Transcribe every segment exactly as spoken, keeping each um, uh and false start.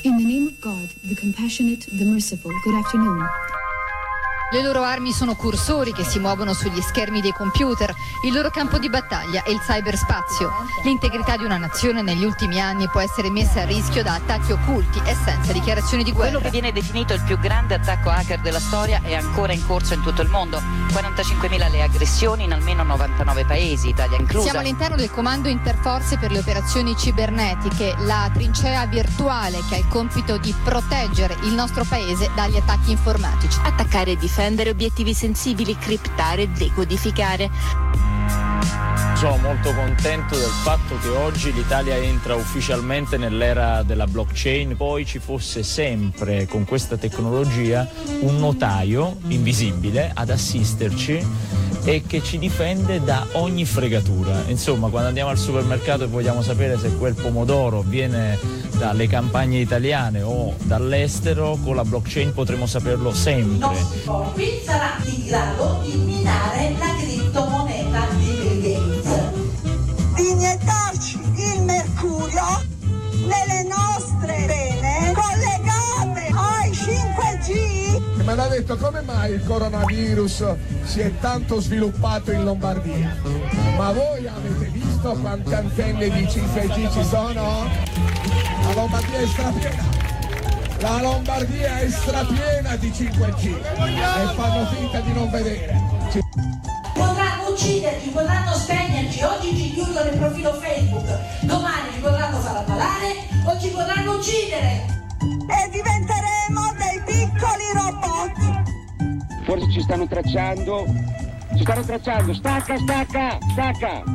In the name of God, the compassionate, the merciful, good afternoon. Le loro armi sono cursori che si muovono sugli schermi dei computer, il loro campo di battaglia è il cyberspazio. L'integrità di una nazione negli ultimi anni può essere messa a rischio da attacchi occulti e senza dichiarazioni di guerra. Quello che viene definito il più grande attacco hacker della storia è ancora in corso in tutto il mondo. quarantacinquemila le aggressioni in almeno novantanove paesi, Italia inclusa. Siamo all'interno del Comando Interforze per le operazioni cibernetiche, la trincea virtuale che ha il compito di proteggere il nostro paese dagli attacchi informatici. Attaccare e difendere obiettivi sensibili, criptare e decodificare. Sono molto contento del fatto che oggi l'Italia entra ufficialmente nell'era della blockchain. Poi ci fosse sempre con questa tecnologia un notaio invisibile ad assisterci e che ci difende da ogni fregatura. Insomma, quando andiamo al supermercato e vogliamo sapere se quel pomodoro viene dalle campagne italiane o dall'estero, con la blockchain potremo saperlo sempre. No, qui sarà in grado di minare la criptomoneta di Bill Gates, di iniettarci il mercurio nelle nostre vene collegate ai cinque G. Me l'ha detto come mai il coronavirus si è tanto sviluppato in Lombardia? Ma voi avete visto quante antenne di cinque G ci sono? La Lombardia è strapiena. La Lombardia è strapiena di cinque G e fanno finta di non vedere. Ci... Potranno ucciderci, potranno spegnerci, oggi ci chiudono il profilo Facebook, domani ci potranno far ammalare o ci potranno uccidere. E diventeremo dei piccoli robot. Forse ci stanno tracciando, ci stanno tracciando, stacca, stacca, stacca.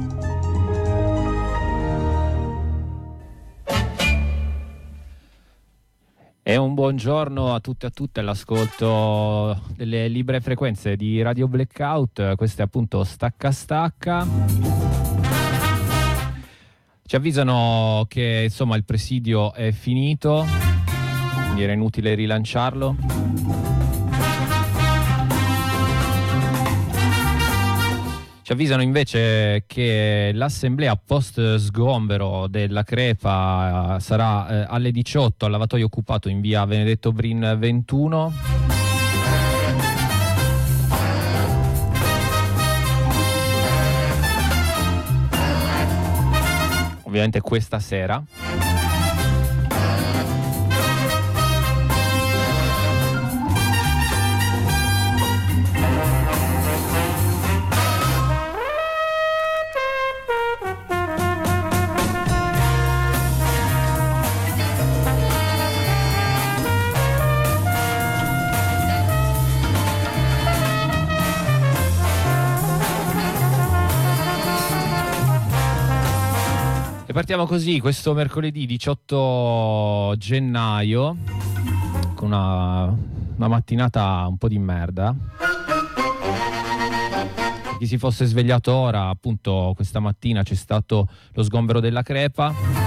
E un buongiorno a tutti e a tutte all'ascolto delle libere frequenze di Radio Blackout. Questo è appunto Stacca Stacca. Ci avvisano che insomma il presidio è finito, quindi era inutile rilanciarlo. Ci avvisano invece che l'assemblea post sgombero della Crepa sarà eh, alle diciotto al lavatoio occupato in via Benedetto Brin ventuno. Ovviamente questa sera. E partiamo così questo mercoledì diciotto gennaio con una, una mattinata un po' di merda. Per chi si fosse svegliato ora, appunto questa mattina c'è stato lo sgombero della Crepa.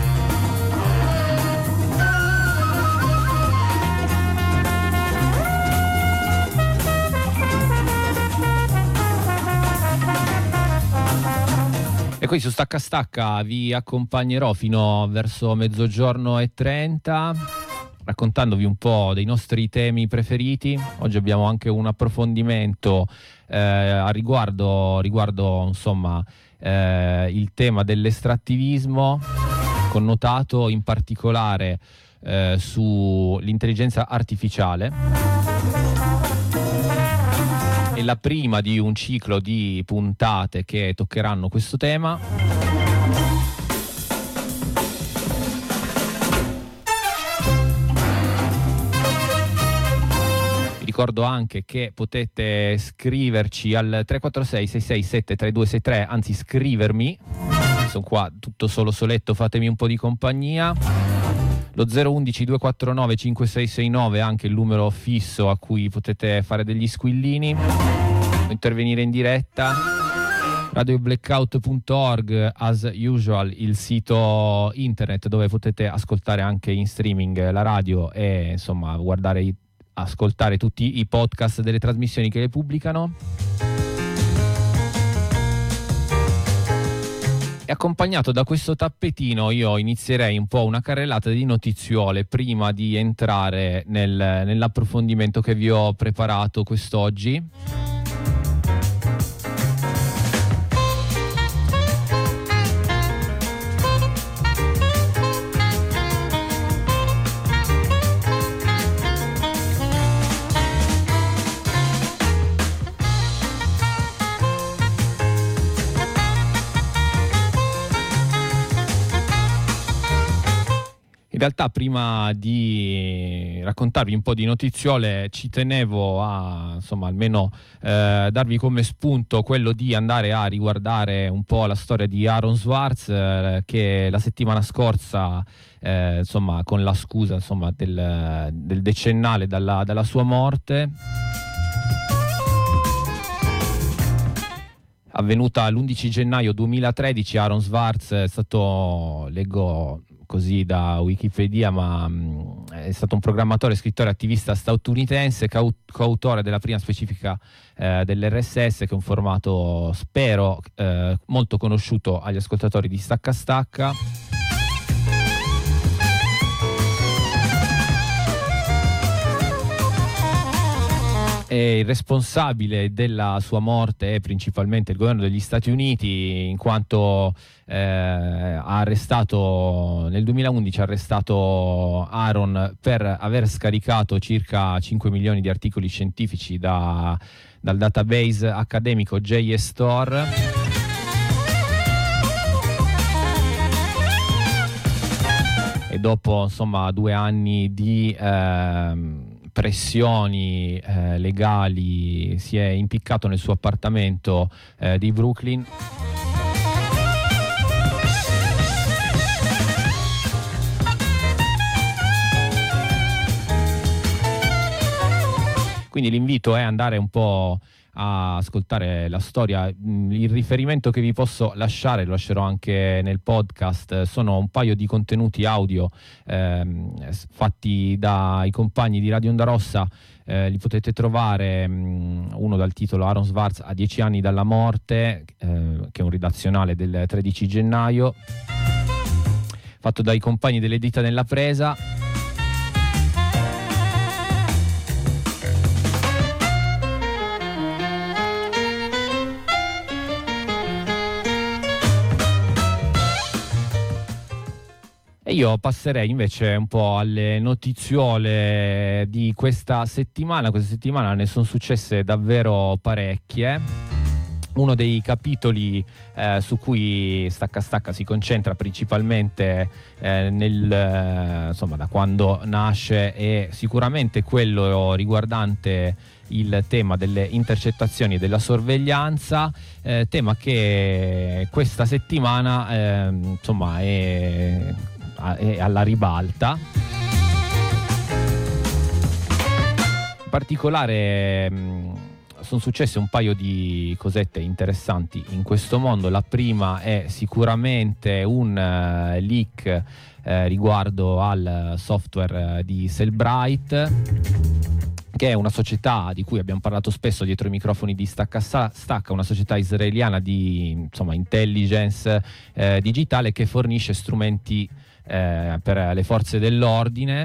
E qui su Stacca Stacca vi accompagnerò fino verso mezzogiorno e trenta, raccontandovi un po' dei nostri temi preferiti. Oggi abbiamo anche un approfondimento eh, a riguardo, riguardo insomma, eh, il tema dell'estrattivismo, connotato in particolare eh, sull'intelligenza artificiale. È la prima di un ciclo di puntate che toccheranno questo tema. Vi ricordo anche che potete scriverci al tre quattro sei sei sei sette tre due sei tre, anzi scrivermi. Sono qua tutto solo soletto, fatemi un po' di compagnia. Lo zero uno uno due quattro nove cinque sei sei nove è anche il numero fisso a cui potete fare degli squillini o intervenire in diretta. radio blackout punto org as usual, il sito internet dove potete ascoltare anche in streaming la radio e insomma guardare, ascoltare tutti i podcast delle trasmissioni che le pubblicano. E accompagnato da questo tappetino io inizierei un po' una carrellata di notiziole prima di entrare nel, nell'approfondimento che vi ho preparato quest'oggi. In realtà prima di raccontarvi un po' di notiziole ci tenevo a insomma almeno eh, darvi come spunto quello di andare a riguardare un po' la storia di Aaron Swartz eh, che la settimana scorsa eh, insomma con la scusa insomma del, del decennale dalla, dalla sua morte, avvenuta l'undici gennaio duemilatredici. Aaron Swartz è stato, leggo così da Wikipedia, ma mh, è stato un programmatore, scrittore, attivista statunitense, co- coautore della prima specifica eh, dell'R S S, che è un formato, spero, eh, molto conosciuto agli ascoltatori di Stacca Stacca. E il responsabile della sua morte è principalmente il governo degli Stati Uniti, in quanto eh, ha arrestato nel duemilaundici ha arrestato Aaron per aver scaricato circa cinque milioni di articoli scientifici da, dal database accademico JSTOR. E dopo insomma due anni di eh, pressioni eh, legali si è impiccato nel suo appartamento eh, di Brooklyn. Quindi l'invito è andare un po' a ascoltare la storia. Il riferimento che vi posso lasciare, lo lascerò anche nel podcast, sono un paio di contenuti audio ehm, fatti dai compagni di Radio Onda Rossa. Eh, li potete trovare, mh, uno dal titolo Aaron Swartz a dieci anni dalla morte, eh, che è un ridazionale del tredici gennaio, fatto dai compagni delle Dita nella Presa. E io passerei invece un po' alle notiziole di questa settimana. Questa settimana ne sono successe davvero parecchie. Uno dei capitoli eh, su cui Stacca Stacca si concentra principalmente eh, nel, eh, insomma, da quando nasce, è sicuramente quello riguardante il tema delle intercettazioni e della sorveglianza, eh, tema che questa settimana eh, insomma è è alla ribalta. In particolare mh, sono successe un paio di cosette interessanti in questo mondo. La prima è sicuramente un uh, leak eh, riguardo al software di Cellbrite, che è una società di cui abbiamo parlato spesso dietro i microfoni di Stacca Stacca, una società israeliana di insomma intelligence eh, digitale, che fornisce strumenti Eh, per le forze dell'ordine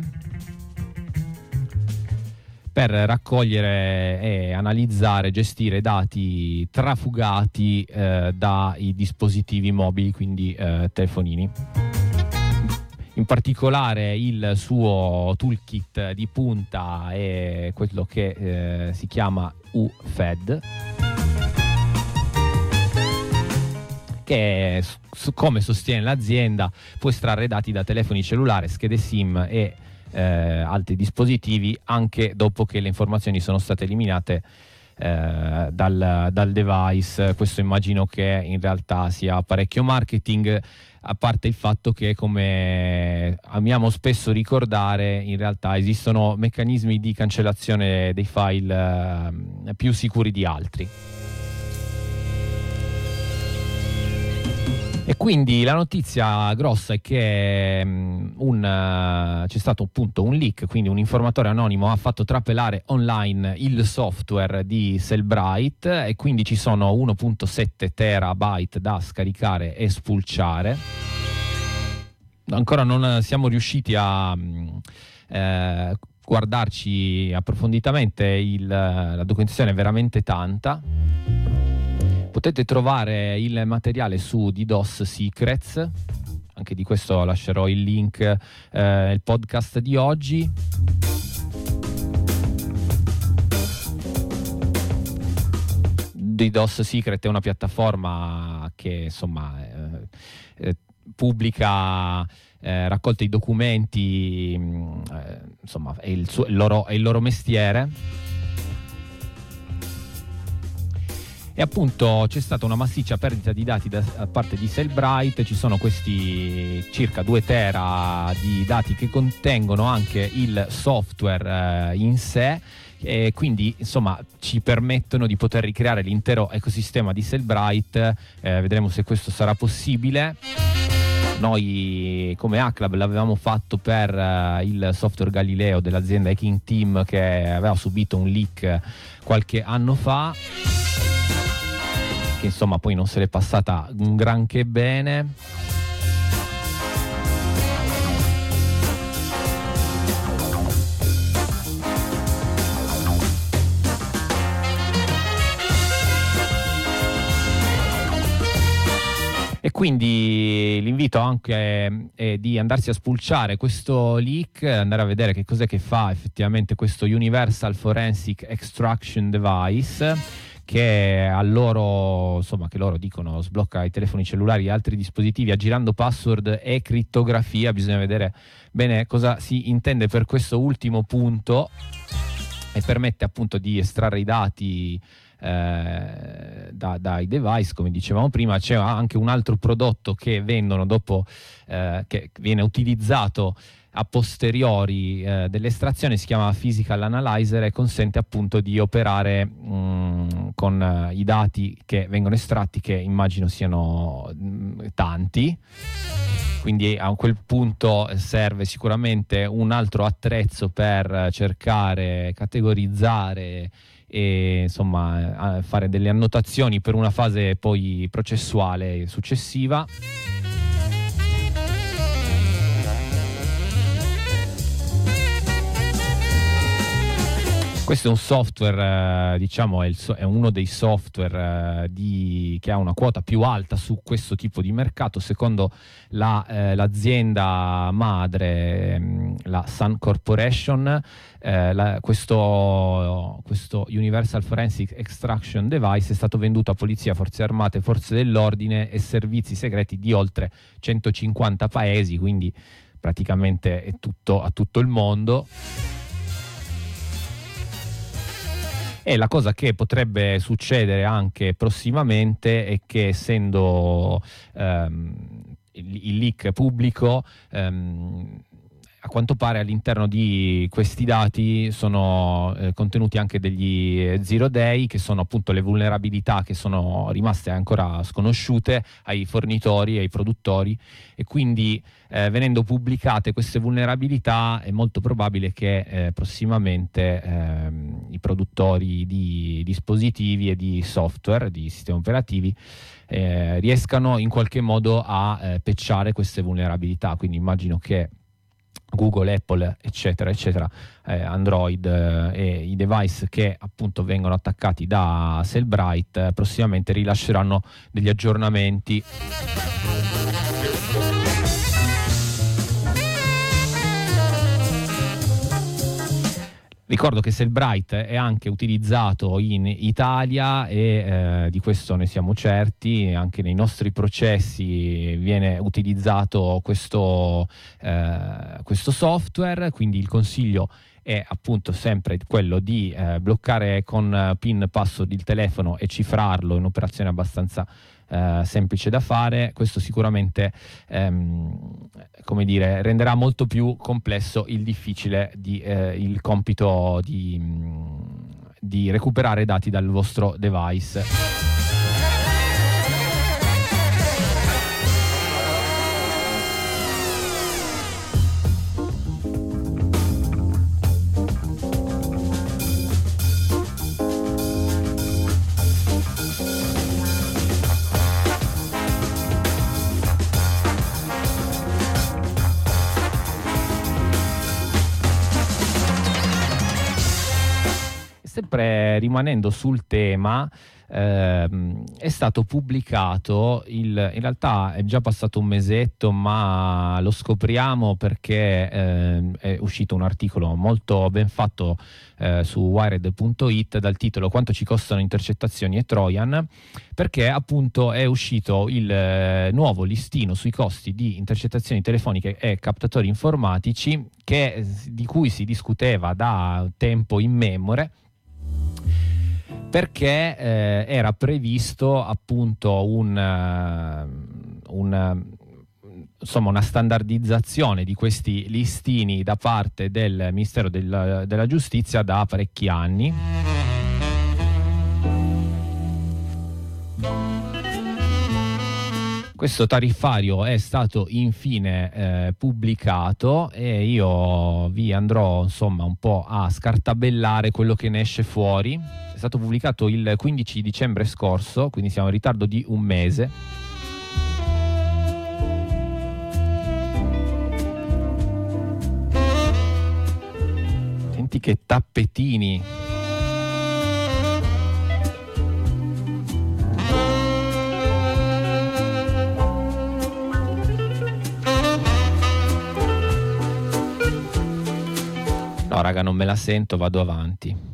per raccogliere e analizzare, gestire dati trafugati eh, dai dispositivi mobili, quindi eh, telefonini. In particolare il suo toolkit di punta è quello che eh, si chiama U F E D, che su, come sostiene l'azienda, può estrarre dati da telefoni cellulari, schede SIM e eh, altri dispositivi anche dopo che le informazioni sono state eliminate eh, dal, dal device. Questo immagino che in realtà sia parecchio marketing, a parte il fatto che, come amiamo spesso ricordare, in realtà esistono meccanismi di cancellazione dei file eh, più sicuri di altri. E quindi la notizia grossa è che um, un, uh, c'è stato appunto un leak, quindi un informatore anonimo ha fatto trapelare online il software di Cellbrite e quindi ci sono uno virgola sette terabyte da scaricare e spulciare. Ancora non siamo riusciti a um, eh, guardarci approfonditamente, il, la documentazione è veramente tanta. Potete trovare il materiale su DDoS Secrets, anche di questo lascerò il link eh, nel podcast di oggi. DDoS Secret è una piattaforma che insomma eh, eh, pubblica eh, raccolta di documenti, eh, insomma è il, suo, il, loro, è il loro mestiere. E appunto c'è stata una massiccia perdita di dati da, da parte di Cellbrite. Ci sono questi circa due tera di dati che contengono anche il software eh, in sé, e quindi insomma ci permettono di poter ricreare l'intero ecosistema di Cellbrite. Eh, vedremo se questo sarà possibile. Noi come Hack-Lab l'avevamo fatto per uh, il software Galileo dell'azienda Hacking Team, che aveva subito un leak qualche anno fa, che insomma poi non se l'è passata un granché bene. E quindi l'invito anche è di andarsi a spulciare questo leak, andare a vedere che cos'è che fa effettivamente questo Universal Forensic Extraction Device, che a loro, insomma, che loro dicono sblocca i telefoni cellulari e altri dispositivi aggirando password e crittografia. Bisogna vedere bene cosa si intende per questo ultimo punto, e permette appunto di estrarre i dati eh, da, dai device, come dicevamo prima. C'è anche un altro prodotto che vendono dopo, eh, che viene utilizzato a posteriori eh, dell'estrazione, si chiama Physical Analyzer e consente appunto di operare mh, con uh, i dati che vengono estratti, che immagino siano mh, tanti. Quindi a quel punto serve sicuramente un altro attrezzo per cercare, categorizzare e insomma fare delle annotazioni per una fase poi processuale successiva. Questo è un software, eh, diciamo, è, il so- è uno dei software eh, di, che ha una quota più alta su questo tipo di mercato. Secondo la, eh, l'azienda madre, mh, la Sun Corporation, eh, la, questo, questo Universal Forensic Extraction Device è stato venduto a polizia, forze armate, forze dell'ordine e servizi segreti di oltre centocinquanta paesi, quindi praticamente è tutto, a tutto il mondo. E la cosa che potrebbe succedere anche prossimamente è che, essendo ehm, il, il leak pubblico, ehm, a quanto pare all'interno di questi dati sono eh, contenuti anche degli zero day, che sono appunto le vulnerabilità che sono rimaste ancora sconosciute ai fornitori e ai produttori, e quindi eh, venendo pubblicate queste vulnerabilità è molto probabile che eh, prossimamente eh, i produttori di dispositivi e di software, di sistemi operativi, eh, riescano in qualche modo a eh, patchare queste vulnerabilità. Quindi immagino che Google, Apple, eccetera, eccetera, eh, Android eh, e i device che appunto vengono attaccati da Cellbrite eh, prossimamente rilasceranno degli aggiornamenti. Ricordo che Cellbrite è anche utilizzato in Italia e eh, di questo ne siamo certi. Anche nei nostri processi viene utilizzato questo, eh, questo software, quindi il consiglio è appunto sempre quello di eh, bloccare con PIN password il telefono e cifrarlo, in un'operazione abbastanza eh, semplice da fare. Questo sicuramente ehm, come dire, renderà molto più complesso il difficile di, eh, il compito di, di recuperare dati dal vostro device. sempre rimanendo sul tema, ehm, è stato pubblicato, il, in realtà è già passato un mesetto, ma lo scopriamo perché eh, è uscito un articolo molto ben fatto eh, su wired punto it dal titolo "Quanto ci costano intercettazioni e Trojan", perché appunto è uscito il eh, nuovo listino sui costi di intercettazioni telefoniche e captatori informatici, che, di cui si discuteva da tempo immemore, perché eh, era previsto appunto un, uh, un, insomma una standardizzazione di questi listini da parte del Ministero del, della Giustizia da parecchi anni. Questo tariffario è stato infine eh, pubblicato e io vi andrò insomma un po' a scartabellare quello che ne esce fuori. È stato pubblicato il quindici dicembre scorso, quindi siamo in ritardo di un mese. Senti che tappetini! No, raga, non me la sento, vado avanti.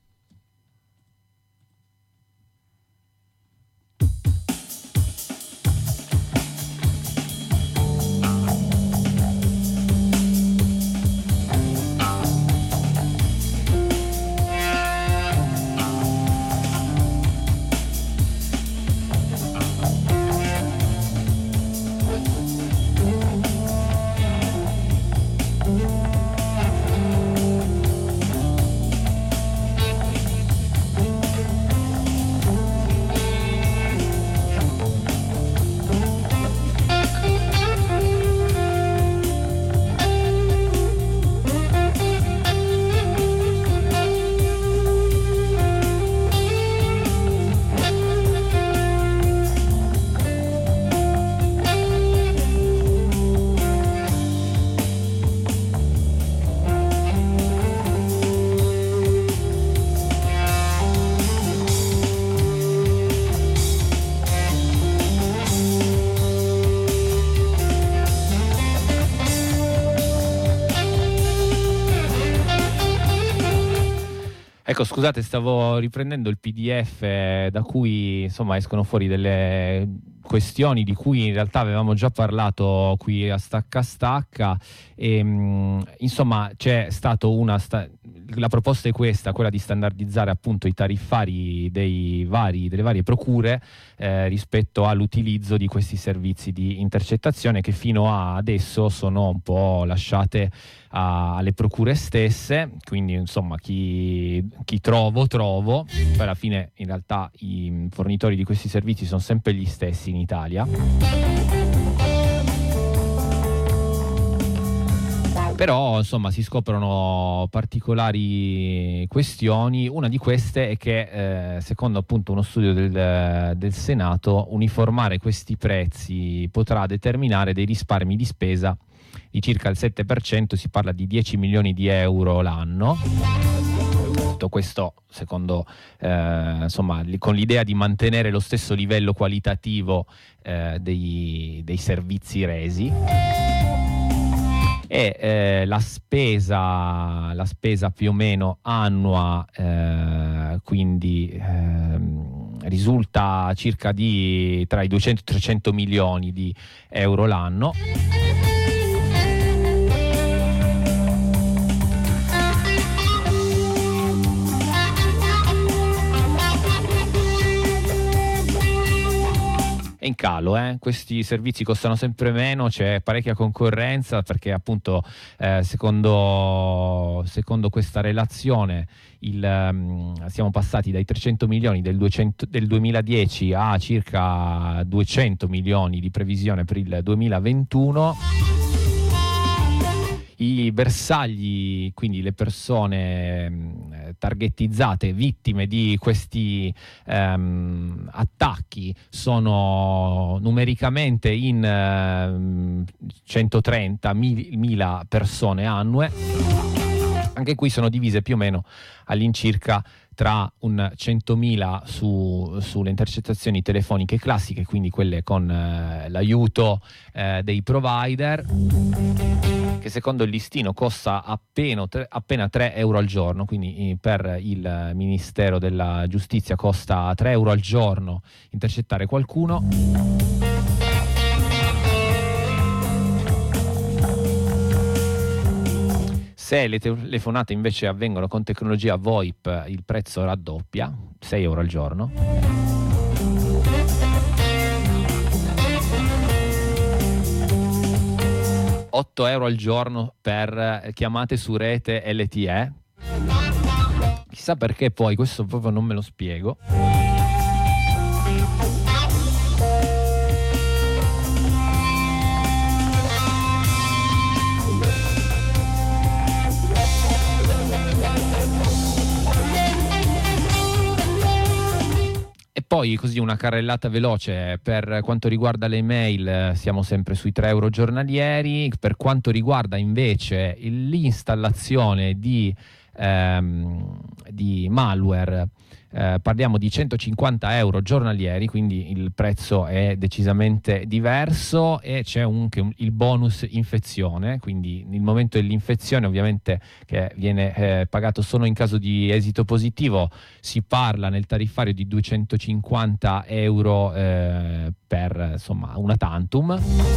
Ecco, scusate, stavo riprendendo il P D F da cui insomma escono fuori delle questioni di cui in realtà avevamo già parlato qui a Stacca Stacca e mh, insomma c'è stato una sta- la proposta è questa, quella di standardizzare appunto i tariffari dei vari, delle varie procure eh, rispetto all'utilizzo di questi servizi di intercettazione che fino a adesso sono un po' lasciate a, alle procure stesse, quindi insomma chi, chi trovo trovo, poi alla fine in realtà i fornitori di questi servizi sono sempre gli stessi in Italia. Però insomma si scoprono particolari questioni. Una di queste è che eh, secondo appunto uno studio del, del Senato, uniformare questi prezzi potrà determinare dei risparmi di spesa di circa il sette per cento, si parla di dieci milioni di euro l'anno. Tutto questo secondo eh, insomma con l'idea di mantenere lo stesso livello qualitativo eh, dei, dei servizi resi. E eh, la spesa la spesa più o meno annua eh, quindi eh, risulta circa di tra i duecento e i trecento milioni di euro l'anno. È in calo, eh? Questi servizi costano sempre meno, c'è parecchia concorrenza perché appunto eh, secondo, secondo questa relazione il, um, siamo passati dai trecento milioni del, duecento, del duemiladieci a circa duecento milioni di previsione per il duemilaventuno. I bersagli, quindi le persone targetizzate, vittime di questi ehm, attacchi, sono numericamente in eh, centotrentamila persone annue. Anche qui sono divise più o meno all'incirca tra un centomila su, sulle intercettazioni telefoniche classiche, quindi quelle con eh, l'aiuto eh, dei provider, che secondo il listino costa appena, tre, appena tre euro al giorno, quindi per il Ministero della Giustizia costa tre euro al giorno intercettare qualcuno. Se le telefonate invece avvengono con tecnologia VoIP, il prezzo raddoppia, sei euro al giorno. otto euro al giorno per chiamate su rete L T E. Chissà perché poi, questo proprio non me lo spiego. E poi così una carrellata veloce per quanto riguarda le email, siamo sempre sui tre euro giornalieri. Per quanto riguarda invece l'installazione di, ehm, di malware, eh, parliamo di centocinquanta euro giornalieri, quindi il prezzo è decisamente diverso, e c'è anche un, il bonus infezione, quindi nel momento dell'infezione, ovviamente, che viene eh, pagato solo in caso di esito positivo, si parla nel tariffario di duecentocinquanta euro eh, per insomma una tantum.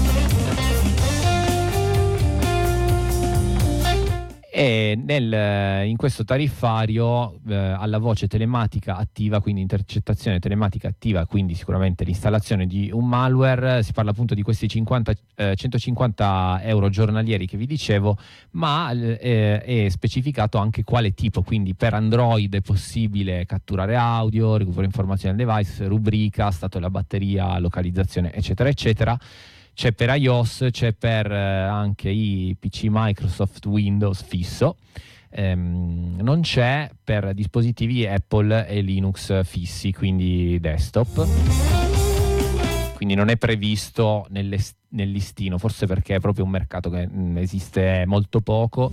E nel, in questo tariffario eh, alla voce telematica attiva, quindi intercettazione telematica attiva, quindi sicuramente l'installazione di un malware, si parla appunto di questi cinquanta, eh, centocinquanta euro giornalieri che vi dicevo, ma eh, è specificato anche quale tipo, quindi per Android è possibile catturare audio, recupero informazioni al device, rubrica, stato della batteria, localizzazione, eccetera eccetera. C'è per iOS, c'è per eh, anche i P C Microsoft Windows fisso, ehm, non c'è per dispositivi Apple e Linux fissi, quindi desktop. Quindi non è previsto nel, nel listino, forse perché è proprio un mercato che mh, esiste molto poco.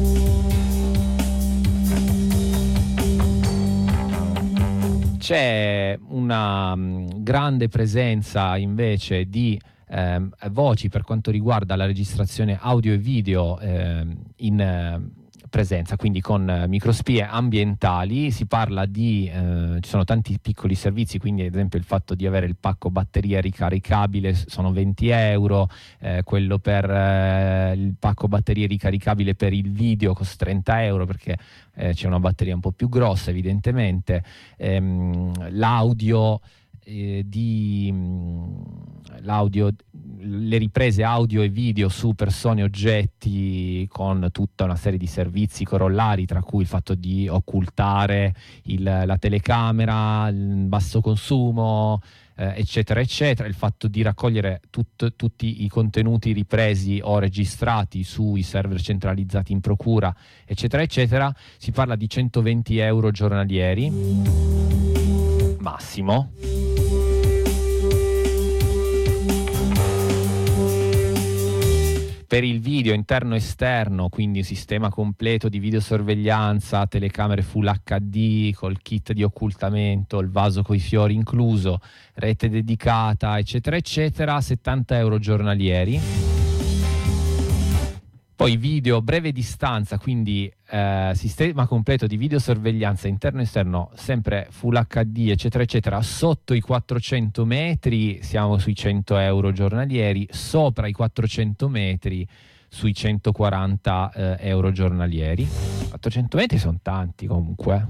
C'è una mh, grande presenza invece di Eh, voci per quanto riguarda la registrazione audio e video eh, in eh, presenza, quindi con eh, microspie ambientali. Si parla di eh, ci sono tanti piccoli servizi, quindi ad esempio il fatto di avere il pacco batteria ricaricabile sono venti euro, eh, quello per eh, il pacco batteria ricaricabile per il video costa trenta euro, perché eh, c'è una batteria un po' più grossa evidentemente. Ehm, l'audio eh, di l'audio, le riprese audio e video su persone e oggetti, con tutta una serie di servizi corollari, tra cui il fatto di occultare il, la telecamera, il basso consumo, eh, eccetera eccetera, il fatto di raccogliere tut, tutti i contenuti ripresi o registrati sui server centralizzati in procura, eccetera eccetera. Si parla di centoventi euro giornalieri massimo. Per il video interno e esterno, quindi un sistema completo di videosorveglianza, telecamere Full H D col kit di occultamento, il vaso coi fiori incluso, rete dedicata, eccetera eccetera, settanta euro giornalieri. Poi video breve distanza, quindi eh, sistema completo di videosorveglianza interno e esterno, sempre Full H D, eccetera eccetera, sotto i quattrocento metri siamo sui cento euro giornalieri, sopra i quattrocento metri sui centoquaranta eh, euro giornalieri. quattrocento metri sono tanti comunque.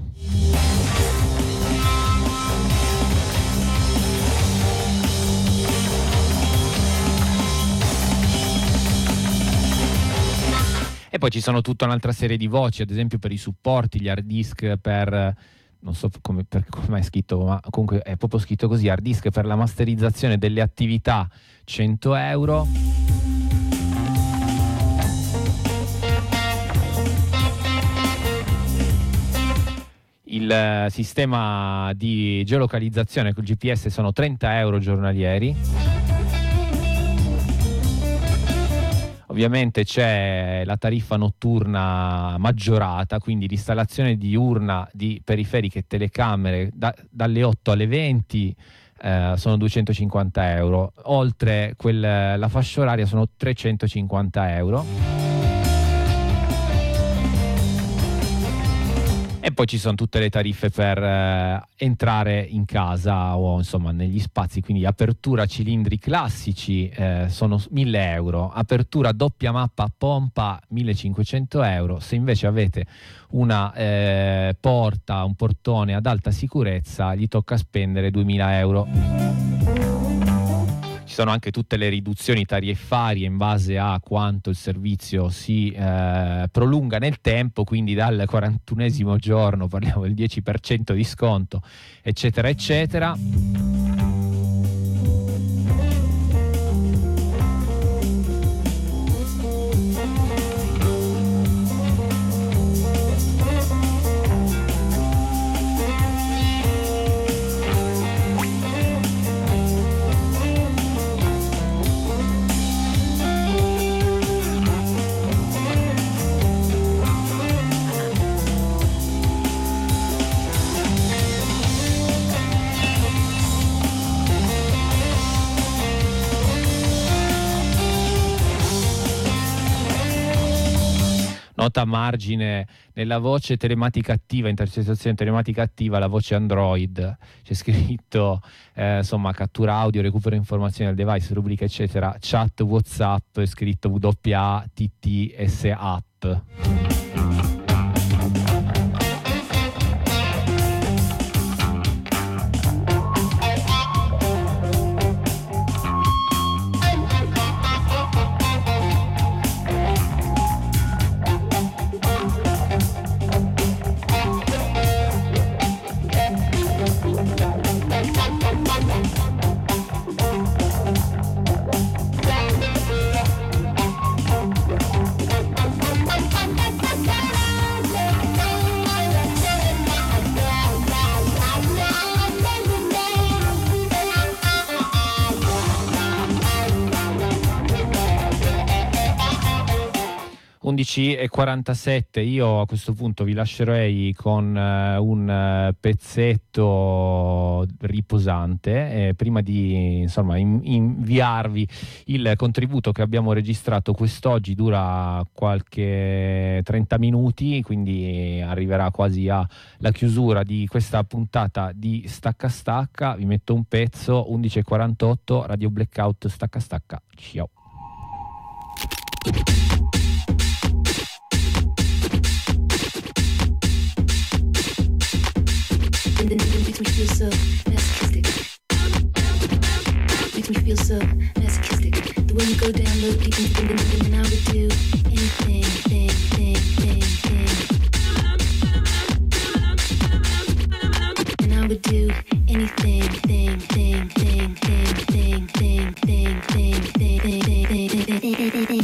E poi ci sono tutta un'altra serie di voci, ad esempio per i supporti, gli hard disk per, non so come, per, come è scritto, ma comunque è proprio scritto così, hard disk per la masterizzazione delle attività, cento euro. Il sistema di geolocalizzazione col G P S sono trenta euro giornalieri. Ovviamente c'è la tariffa notturna maggiorata, quindi l'installazione diurna di periferiche e telecamere da, dalle otto alle venti eh, sono duecentocinquanta euro, oltre quel, la fascia oraria sono trecentocinquanta euro. E poi ci sono tutte le tariffe per eh, entrare in casa o insomma negli spazi, quindi apertura cilindri classici eh, sono mille euro, apertura doppia mappa a pompa millecinquecento euro, se invece avete una eh, porta, un portone ad alta sicurezza gli tocca spendere duemila euro. Ci sono anche tutte le riduzioni tariffarie in base a quanto il servizio si eh, prolunga nel tempo, quindi dal quarantunesimo giorno parliamo del dieci per cento di sconto, eccetera eccetera. Nota a margine: nella voce telematica attiva, intercettazione telematica attiva, la voce Android, c'è scritto eh, insomma cattura audio, recupero informazioni del device, rubrica eccetera, chat WhatsApp, è scritto W A T T S app. undici e quarantasette, io a questo punto vi lascerei con uh, un uh, pezzetto riposante eh, prima di insomma in, inviarvi il contributo che abbiamo registrato quest'oggi. Dura qualche trenta minuti, quindi arriverà quasi alla chiusura di questa puntata di Stacca Stacca. Vi metto un pezzo, undici e quarantotto, Radio Blackout, Stacca Stacca, ciao. Makes me feel so masochistic. Makes me feel so masochistic. The way you go down low, deep into the deep, and I would do anything, thing, thing, thing, thing. And I would do anything, thing, thing, thing, thing, thing, thing, thing, thing, thing, thing, thing, thing, thing, thing.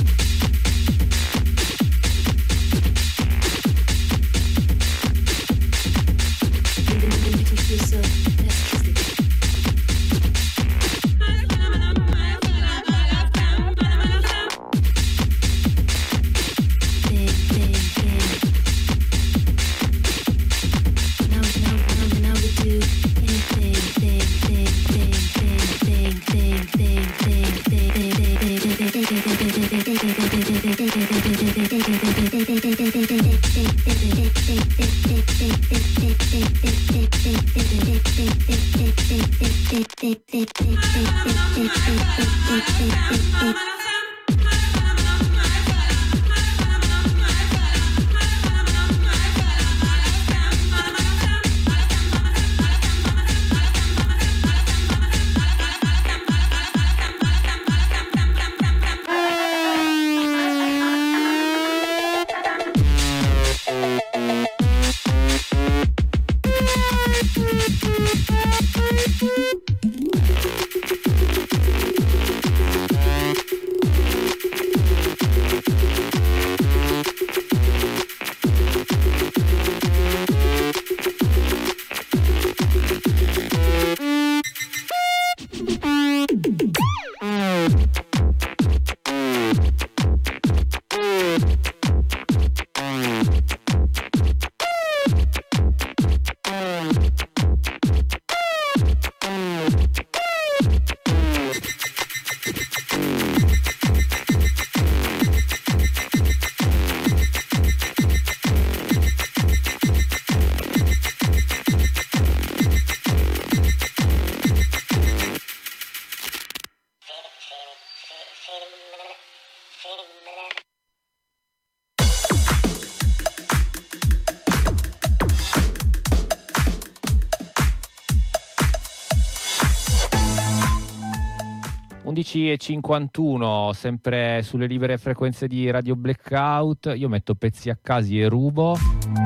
undici e cinquantuno, sempre sulle libere frequenze di Radio Blackout. Io metto pezzi a casi e rubo.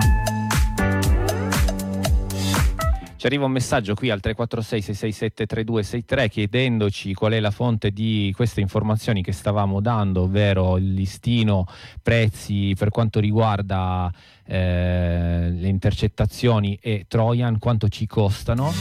Ci arriva un messaggio qui al tre quattro sei sei sei sette tre due sei tre chiedendoci qual è la fonte di queste informazioni che stavamo dando, ovvero il listino prezzi per quanto riguarda eh, le intercettazioni e Trojan, quanto ci costano.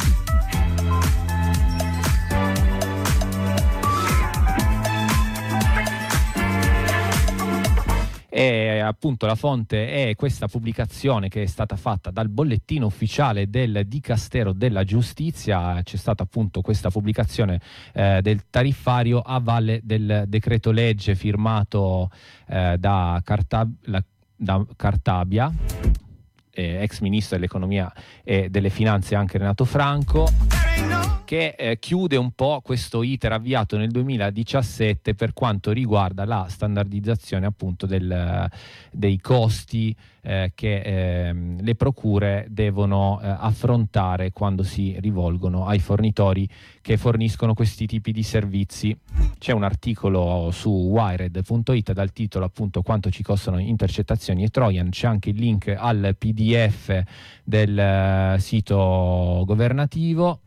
E appunto la fonte è questa pubblicazione che è stata fatta dal bollettino ufficiale del Dicastero della Giustizia. C'è stata appunto questa pubblicazione eh, del tariffario a valle del decreto legge firmato eh, da, Cartab- la, da Cartabia, eh, ex ministro dell'economia e delle finanze anche Renato Franco, che eh, chiude un po' questo iter avviato nel duemiladiciassette per quanto riguarda la standardizzazione appunto del, dei costi eh, che eh, le procure devono eh, affrontare quando si rivolgono ai fornitori che forniscono questi tipi di servizi. C'è un articolo su wired punto it dal titolo appunto quanto ci costano intercettazioni e Trojan. C'è anche il link al P D F del uh, sito governativo.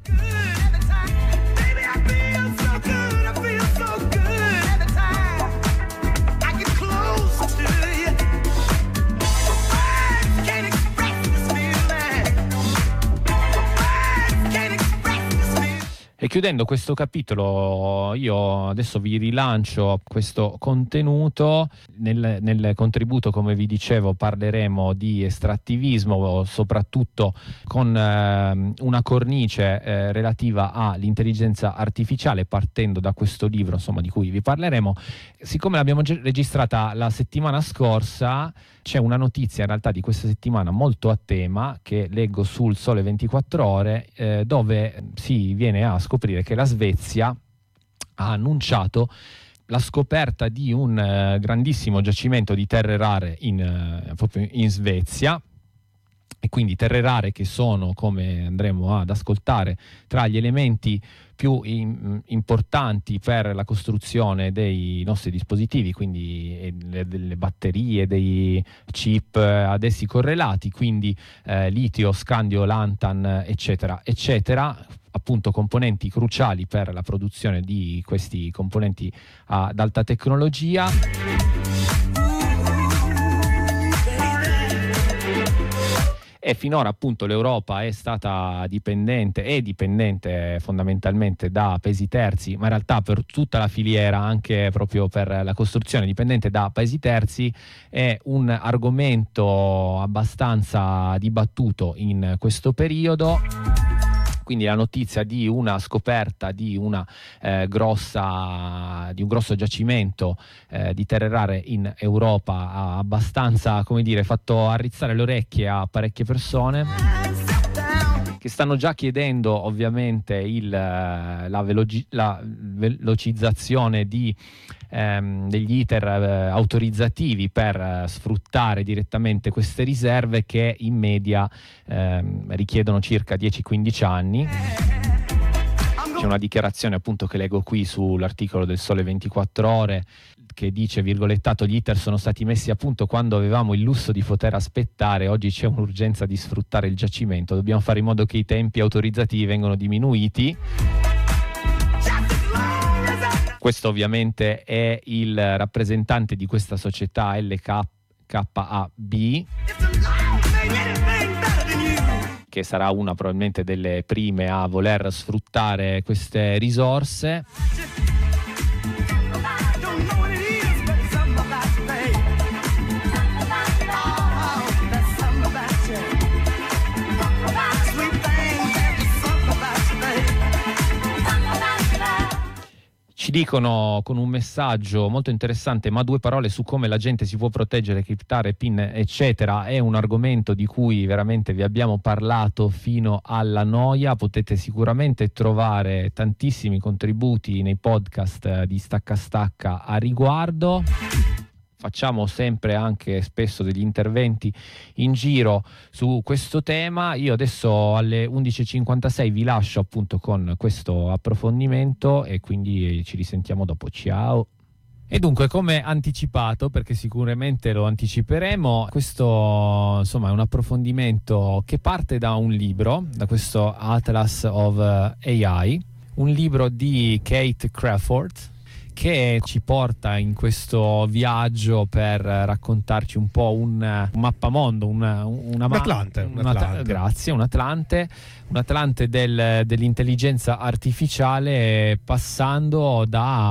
E chiudendo questo capitolo, io adesso vi rilancio questo contenuto. Nel, nel contributo, come vi dicevo, parleremo di estrattivismo, soprattutto con eh, una cornice eh, relativa all'intelligenza artificiale, partendo da questo libro, insomma, di cui vi parleremo. Siccome l'abbiamo ge- registrata la settimana scorsa, c'è una notizia in realtà di questa settimana molto a tema che leggo sul Sole ventiquattro Ore, eh, dove si viene a scoprire che la Svezia ha annunciato la scoperta di un eh, grandissimo giacimento di terre rare in, eh, proprio in Svezia. E quindi terre rare che sono, come andremo ad ascoltare, tra gli elementi più in, importanti per la costruzione dei nostri dispositivi, quindi le, delle batterie, dei chip ad essi correlati, quindi eh, litio, scandio, lantan, eccetera, eccetera, appunto componenti cruciali per la produzione di questi componenti ad alta tecnologia. E finora appunto l'Europa è stata dipendente, è dipendente fondamentalmente da paesi terzi, ma in realtà per tutta la filiera, anche proprio per la costruzione, dipendente da paesi terzi. È un argomento abbastanza dibattuto in questo periodo. Quindi la notizia di una scoperta di una eh, grossa di un grosso giacimento eh, di terre rare in Europa ha abbastanza, come dire, fatto arrizzare le orecchie a parecchie persone, che stanno già chiedendo ovviamente il, la, veloci- la velocizzazione di, ehm, degli iter eh, autorizzativi per eh, sfruttare direttamente queste riserve, che in media ehm, richiedono circa dieci quindici anni. C'è una dichiarazione appunto che leggo qui sull'articolo del Sole ventiquattro Ore che dice, virgolettato: gli iter sono stati messi a punto quando avevamo il lusso di poter aspettare, oggi c'è un'urgenza di sfruttare il giacimento, dobbiamo fare in modo che i tempi autorizzativi vengano diminuiti. Questo ovviamente è il rappresentante di questa società L K A B, che sarà una probabilmente delle prime a voler sfruttare queste risorse. Ci dicono con un messaggio molto interessante, ma due parole su come la gente si può proteggere, criptare PIN, eccetera. È un argomento di cui veramente vi abbiamo parlato fino alla noia. Potete sicuramente trovare tantissimi contributi nei podcast di Stacca Stacca a riguardo. facciamo sempre anche spesso degli interventi in giro su questo tema. Io adesso alle undici e cinquantasei vi lascio appunto con questo approfondimento e quindi ci risentiamo dopo. Ciao. E dunque, come anticipato, perché sicuramente lo anticiperemo, questo insomma è un approfondimento che parte da un libro, da questo Atlas of A I, un libro di Kate Crawford, che ci porta in questo viaggio per raccontarci un po' un, un mappamondo, una, una un Atlante, un una, Atlante. Grazie, un Atlante, un Atlante del, dell'intelligenza artificiale, passando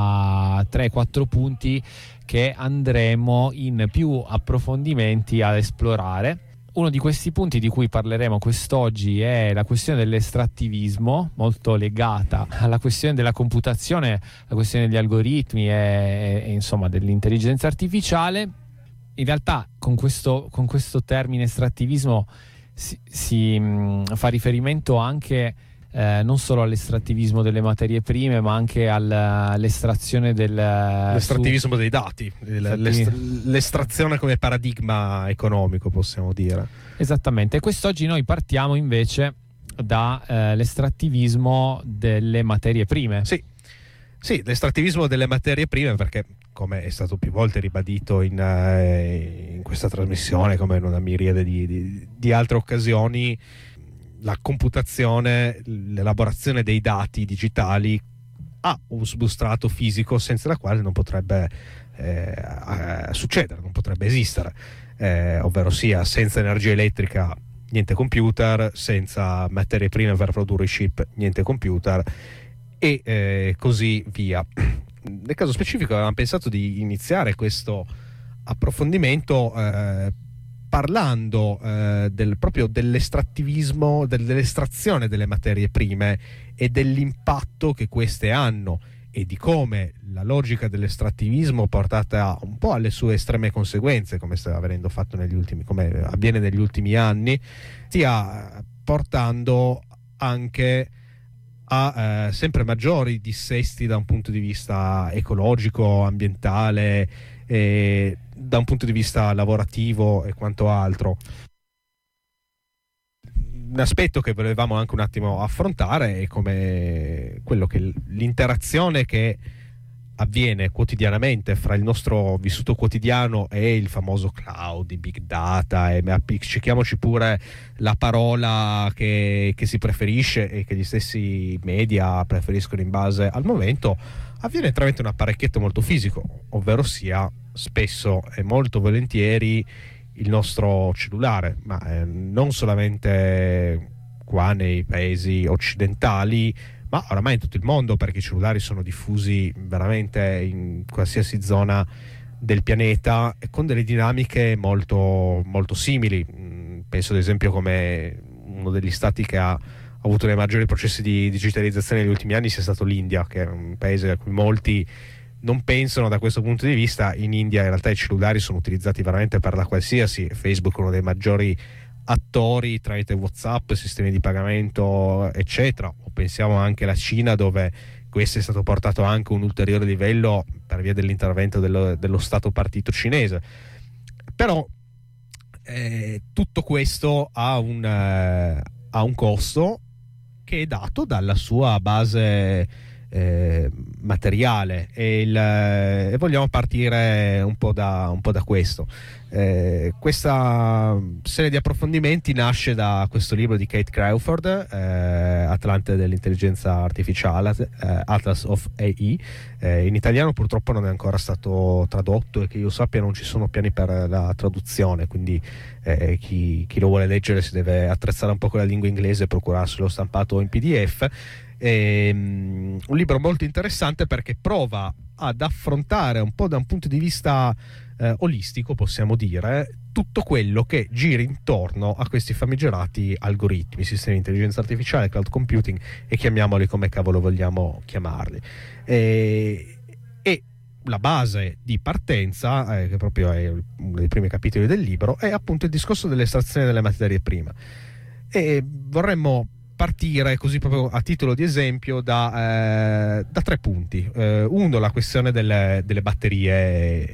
da tre quattro punti che andremo in più approfondimenti ad esplorare. Uno di questi punti di cui parleremo quest'oggi è la questione dell'estrattivismo, molto legata alla questione della computazione, la questione degli algoritmi e, e insomma dell'intelligenza artificiale. In realtà con questo, con questo termine estrattivismo si, si mh, fa riferimento anche eh, non solo all'estrattivismo delle materie prime, ma anche all'estrazione del l'estrattivismo su, dei dati, l'estrazione come paradigma economico, possiamo dire. Esattamente. E quest'oggi noi partiamo invece dall'estrattivismo eh, delle materie prime. Sì. Sì, l'estrattivismo delle materie prime, perché come è stato più volte ribadito in, uh, in questa trasmissione, come in una miriade di, di, di altre occasioni, la computazione, l'elaborazione dei dati digitali ha un substrato fisico senza la quale non potrebbe eh, eh, succedere, non potrebbe esistere, eh, ovvero sia senza energia elettrica niente computer, senza materie prime per produrre i chip niente computer e eh, così via. Nel caso specifico avevamo pensato di iniziare questo approfondimento eh, parlando eh, del, proprio dell'estrattivismo, del, dell'estrazione delle materie prime e dell'impatto che queste hanno e di come la logica dell'estrattivismo, portata un po' alle sue estreme conseguenze, come sta avvenendo fatto negli ultimi, come avviene negli ultimi anni, stia portando anche a eh, sempre maggiori dissesti da un punto di vista ecologico, ambientale, e da un punto di vista lavorativo e quanto altro. Un aspetto che volevamo anche un attimo affrontare è come quello che l'interazione che avviene quotidianamente fra il nostro vissuto quotidiano e il famoso cloud, i big data, e appiccichiamoci pure la parola che, che si preferisce e che gli stessi media preferiscono in base al momento, avviene tramite un apparecchietto molto fisico, ovvero sia spesso e molto volentieri il nostro cellulare, ma eh, non solamente qua nei paesi occidentali, ma oramai in tutto il mondo, perché i cellulari sono diffusi veramente in qualsiasi zona del pianeta e con delle dinamiche molto, molto simili. Penso ad esempio come uno degli stati che ha avuto nei maggiori processi di digitalizzazione negli ultimi anni sia stato l'India, che è un paese a cui molti non pensano da questo punto di vista. In India in realtà i cellulari sono utilizzati veramente per la qualsiasi. Facebook è uno dei maggiori attori tramite WhatsApp, sistemi di pagamento eccetera, o pensiamo anche alla Cina, dove questo è stato portato anche a un ulteriore livello per via dell'intervento dello, dello Stato partito cinese. Però eh, tutto questo ha un, eh, ha un costo che è dato dalla sua base eh, materiale e, il, e vogliamo partire un po' da, un po' da questo. Eh, questa serie di approfondimenti nasce da questo libro di Kate Crawford, eh, Atlante dell'intelligenza artificiale, eh, Atlas of A I. Eh, in italiano purtroppo non è ancora stato tradotto e che io sappia non ci sono piani per la traduzione, quindi eh, chi, chi lo vuole leggere si deve attrezzare un po' con la lingua inglese e procurarselo stampato in P D F. Eh, un libro molto interessante perché prova ad affrontare un po' da un punto di vista eh, olistico, possiamo dire, tutto quello che gira intorno a questi famigerati algoritmi, sistemi di intelligenza artificiale, cloud computing, e chiamiamoli come cavolo vogliamo chiamarli. E, e la base di partenza, eh, che proprio è uno dei primi capitoli del libro, è appunto il discorso dell'estrazione delle materie prime. E vorremmo partire così proprio a titolo di esempio da, eh, da tre punti. Eh, uno, la questione delle, delle batterie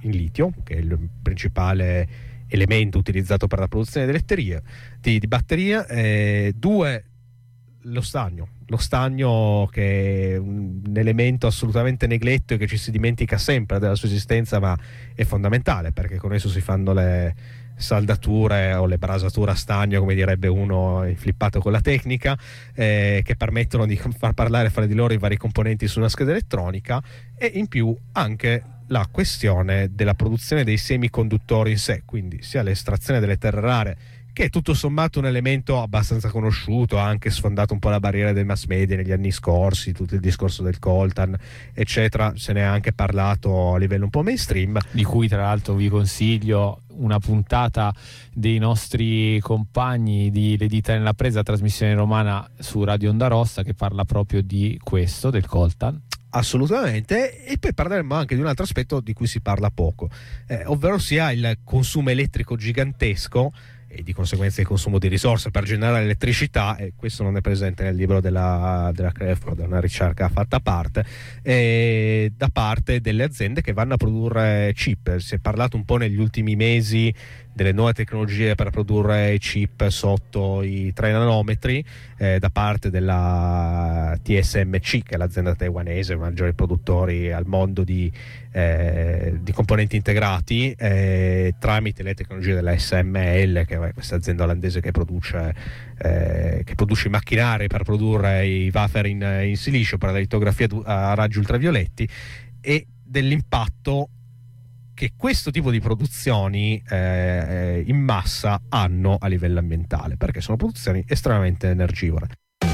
in litio, che è il principale elemento utilizzato per la produzione di batterie, di, di batteria, eh, due, lo stagno. Lo stagno, che è un elemento assolutamente negletto e che ci si dimentica sempre della sua esistenza, ma è fondamentale perché con esso si fanno le saldature o le brasature a stagno, come direbbe uno inflippato con la tecnica, eh, che permettono di far parlare fra di loro i vari componenti su una scheda elettronica, e in più anche la questione della produzione dei semiconduttori in sé, quindi sia l'estrazione delle terre rare, che è tutto sommato un elemento abbastanza conosciuto, ha anche sfondato un po' la barriera dei mass media negli anni scorsi, tutto il discorso del coltan eccetera, se ne è anche parlato a livello un po' mainstream, di cui tra l'altro vi consiglio una puntata dei nostri compagni di Le dita nella presa, trasmissione romana su Radio Onda Rossa, che parla proprio di questo, del coltan. Assolutamente. E poi parleremo anche di un altro aspetto di cui si parla poco, eh, ovvero sia il consumo elettrico gigantesco e di conseguenza il consumo di risorse per generare elettricità, e questo non è presente nel libro della, della Crawford, è una ricerca fatta a parte, e da parte delle aziende che vanno a produrre chip. Si è parlato un po' negli ultimi mesi delle nuove tecnologie per produrre chip sotto i tre nanometri, eh, da parte della T S M C, che è l'azienda taiwanese, i maggiori produttori al mondo di, eh, di componenti integrati, eh, tramite le tecnologie della S M L, che è questa azienda olandese che produce, eh, che produce i macchinari per produrre i wafer in, in silicio per la litografia a raggi ultravioletti, e dell'impatto che questo tipo di produzioni eh, in massa hanno a livello ambientale, perché sono produzioni estremamente energivore.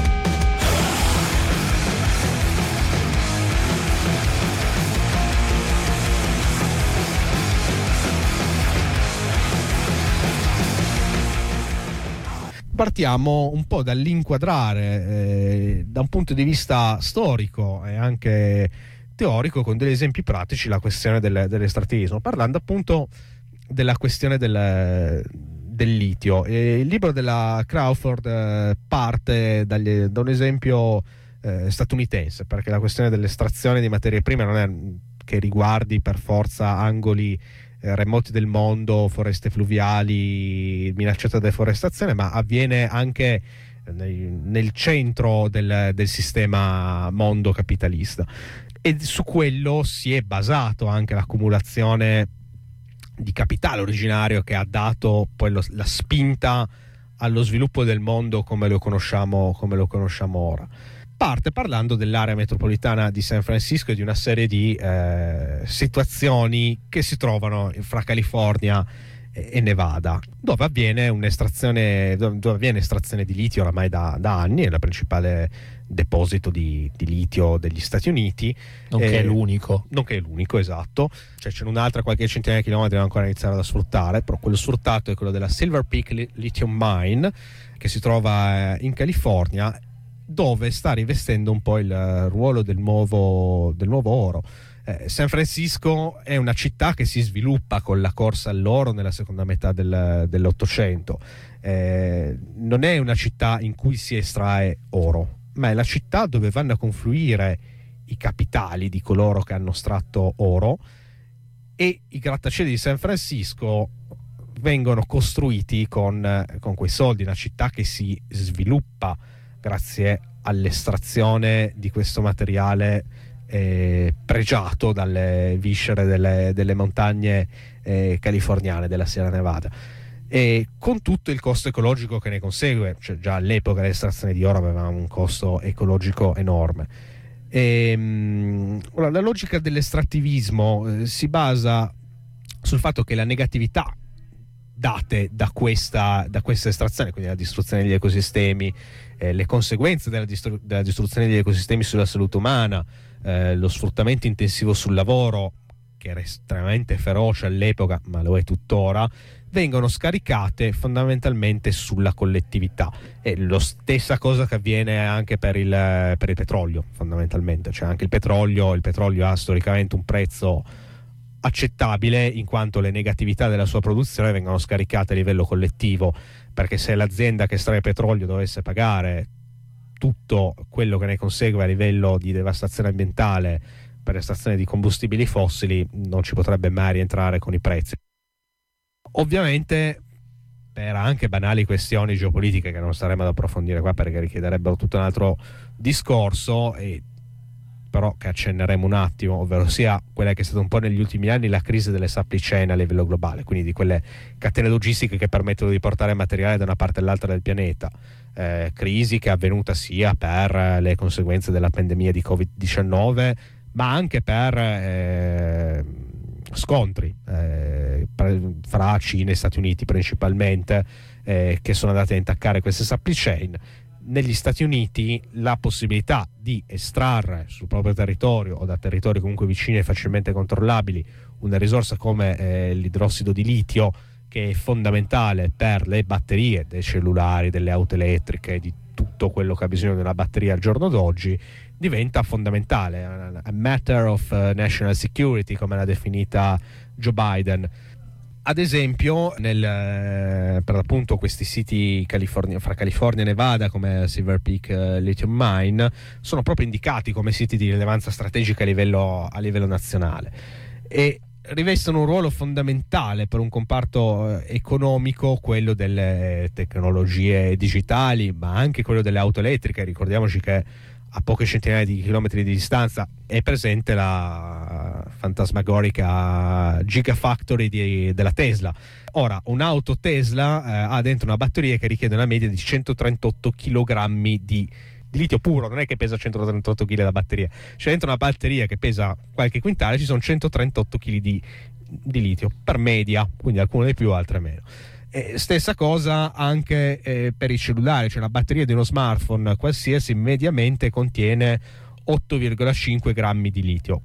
Partiamo un po' dall'inquadrare eh, da un punto di vista storico e anche teorico, con degli esempi pratici, la questione del, dell'estrattivismo, parlando appunto della questione del, del litio. E il libro della Crawford eh, parte dagli, da un esempio eh, statunitense, perché la questione dell'estrazione di materie prime non è che riguardi per forza angoli eh, remoti del mondo, foreste fluviali, minacciata deforestazione, ma avviene anche nel, nel centro del, del sistema mondo capitalista. E su quello si è basato anche l'accumulazione di capitale originario che ha dato poi lo, la spinta allo sviluppo del mondo come lo conosciamo, come lo conosciamo ora. Parte parlando dell'area metropolitana di San Francisco e di una serie di eh, situazioni che si trovano fra California e, e Nevada, dove avviene un'estrazione, dove avviene estrazione di litio oramai da, da anni, è la principale deposito di, di litio degli Stati Uniti, nonché eh, l'unico nonché l'unico esatto, cioè c'è un'altra qualche centinaia di chilometri da ancora iniziare a sfruttare, però quello sfruttato è quello della Silver Peak Lithium Mine, che si trova in California, dove sta rivestendo un po' il ruolo del nuovo, del nuovo oro. Eh, San Francisco è una città che si sviluppa con la corsa all'oro nella seconda metà del, dell'Ottocento. Eh, non è una città in cui si estrae oro, ma è la città dove vanno a confluire i capitali di coloro che hanno estratto oro, e i grattacieli di San Francisco vengono costruiti con, con quei soldi, una città che si sviluppa grazie all'estrazione di questo materiale eh, pregiato dalle viscere delle, delle montagne eh, californiane, della Sierra Nevada, e con tutto il costo ecologico che ne consegue. Cioè, già all'epoca l'estrazione di oro aveva un costo ecologico enorme. E, mh, ora, la logica dell'estrattivismo eh, si basa sul fatto che la negatività date da questa, da questa estrazione, quindi la distruzione degli ecosistemi, eh, le conseguenze della, distru- della distruzione degli ecosistemi sulla salute umana, eh, lo sfruttamento intensivo sul lavoro, che era estremamente feroce all'epoca, ma lo è tuttora, vengono scaricate fondamentalmente sulla collettività. È la stessa cosa che avviene anche per il, per il petrolio, fondamentalmente. Cioè anche il petrolio, il petrolio ha storicamente un prezzo accettabile, in quanto le negatività della sua produzione vengono scaricate a livello collettivo, perché se l'azienda che estrae petrolio dovesse pagare tutto quello che ne consegue a livello di devastazione ambientale per estrazione di combustibili fossili non ci potrebbe mai rientrare con i prezzi. Ovviamente per anche banali questioni geopolitiche che non staremo ad approfondire qua perché richiederebbero tutto un altro discorso, e però che accenneremo un attimo, ovvero sia quella che è stata un po' negli ultimi anni la crisi delle supply chain a livello globale, quindi di quelle catene logistiche che permettono di portare materiale da una parte all'altra del pianeta, eh, crisi che è avvenuta sia per le conseguenze della pandemia di covid diciannove ma anche per eh, scontri eh, fra Cina e Stati Uniti principalmente, eh, che sono andati a intaccare queste supply chain. Negli Stati Uniti la possibilità di estrarre sul proprio territorio o da territori comunque vicini e facilmente controllabili una risorsa come eh, l'idrossido di litio, che è fondamentale per le batterie dei cellulari, delle auto elettriche, di tutto quello che ha bisogno di una batteria al giorno d'oggi, diventa fondamentale, a matter of national security, come l'ha definita Joe Biden. Ad esempio, nel, per appunto questi siti California, fra California e Nevada, come Silver Peak uh, Lithium Mine, sono proprio indicati come siti di rilevanza strategica a livello, a livello nazionale, e rivestono un ruolo fondamentale per un comparto economico, quello delle tecnologie digitali, ma anche quello delle auto elettriche. Ricordiamoci che a poche centinaia di chilometri di distanza è presente la fantasmagorica Gigafactory di, della Tesla. Ora, un'auto Tesla eh, ha dentro una batteria che richiede una media di centotrentotto chilogrammi di, di litio puro, non è che pesa centotrentotto chili la batteria, c'è dentro una batteria che pesa qualche quintale, ci sono centotrentotto chili di, di litio per media, quindi alcune di più, altre meno. Eh, stessa cosa anche eh, per i cellulari, cioè la batteria di uno smartphone qualsiasi mediamente contiene otto virgola cinque grammi di litio.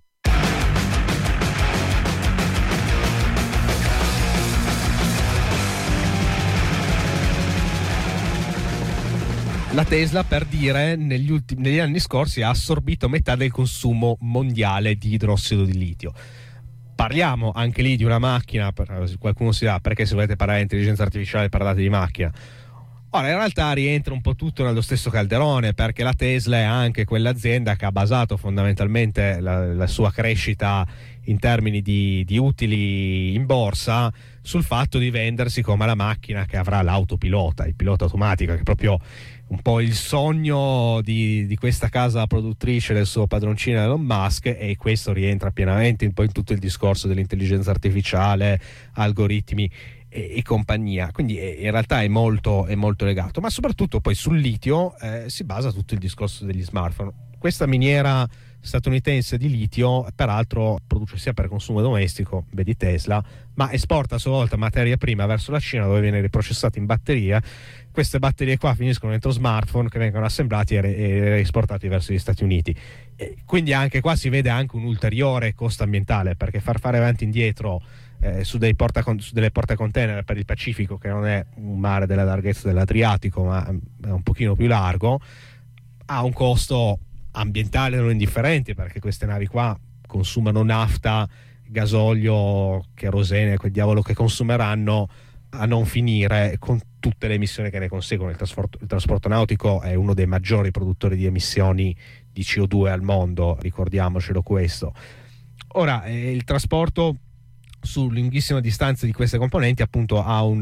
La Tesla, per dire, negli, ultimi, negli anni scorsi ha assorbito metà del consumo mondiale di idrossido di litio. Parliamo anche lì di una macchina, per, qualcuno si dà perché se volete parlare di intelligenza artificiale parlate di macchina. Ora, in realtà rientra un po' tutto nello stesso calderone, perché la Tesla è anche quell'azienda che ha basato fondamentalmente la, la sua crescita in termini di, di utili in borsa sul fatto di vendersi come la macchina che avrà l'autopilota, il pilota automatico, che è proprio un po' il sogno di, di questa casa produttrice del suo padroncino Elon Musk, e questo rientra pienamente un po' in tutto il discorso dell'intelligenza artificiale, algoritmi e, e compagnia. Quindi è, in realtà è molto, è molto legato, ma soprattutto poi sul litio eh, si basa tutto il discorso degli smartphone. Questa miniera statunitense di litio peraltro produce sia per consumo domestico, vedi Tesla, ma esporta a sua volta materia prima verso la Cina, dove viene riprocessata in batteria. Queste batterie qua finiscono dentro smartphone che vengono assemblati e, re- e esportati verso gli Stati Uniti. E quindi anche qua si vede anche un ulteriore costo ambientale, perché far fare avanti e indietro eh, su, dei porta, su delle portacontainer per il Pacifico, che non è un mare della larghezza dell'Adriatico ma è un pochino più largo, ha un costo ambientale non indifferente, perché queste navi qua consumano nafta, gasolio, kerosene, quel diavolo che consumeranno a non finire, con tutte le emissioni che ne conseguono. Il trasporto, il trasporto nautico è uno dei maggiori produttori di emissioni di C O due al mondo, ricordiamocelo questo. Ora, eh, il trasporto su lunghissima distanza di queste componenti appunto ha un,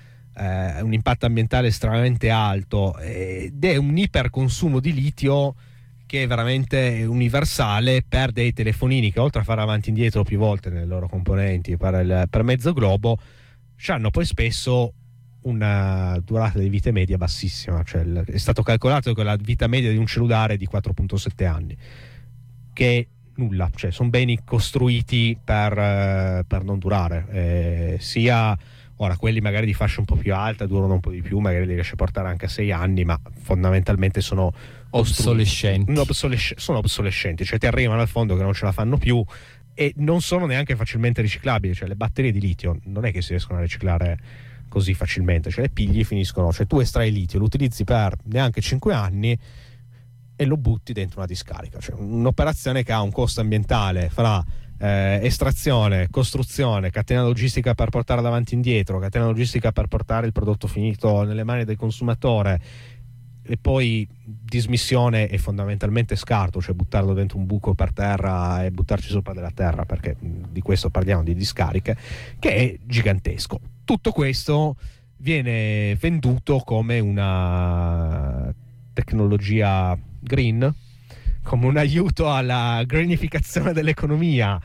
eh, un impatto ambientale estremamente alto, ed è un iperconsumo di litio che è veramente universale per dei telefonini che, oltre a fare avanti e indietro più volte nelle loro componenti per, il, per mezzo globo, hanno poi spesso una durata di vita media bassissima. Cioè, è stato calcolato che la vita media di un cellulare è di quattro virgola sette anni, che è nulla, cioè sono beni costruiti per, per non durare, eh, sia ora quelli magari di fascia un po' più alta durano un po' di più, magari li riesce a portare anche a sei anni, ma fondamentalmente sono obsolescenti. Obsolesc- sono obsolescenti, cioè ti arrivano al fondo che non ce la fanno più e non sono neanche facilmente riciclabili. Cioè le batterie di litio non è che si riescono a riciclare così facilmente, cioè le pigli finiscono, cioè tu estrai il litio, lo utilizzi per neanche cinque anni e lo butti dentro una discarica. Cioè un'operazione che ha un costo ambientale fra eh, estrazione, costruzione, catena logistica per portare davanti e indietro, catena logistica per portare il prodotto finito nelle mani del consumatore, e poi dismissione e fondamentalmente scarto, cioè buttarlo dentro un buco per terra e buttarci sopra della terra, perché di questo parliamo, di discariche, che è gigantesco. Tutto questo viene venduto come una tecnologia green, come un aiuto alla greenificazione dell'economia.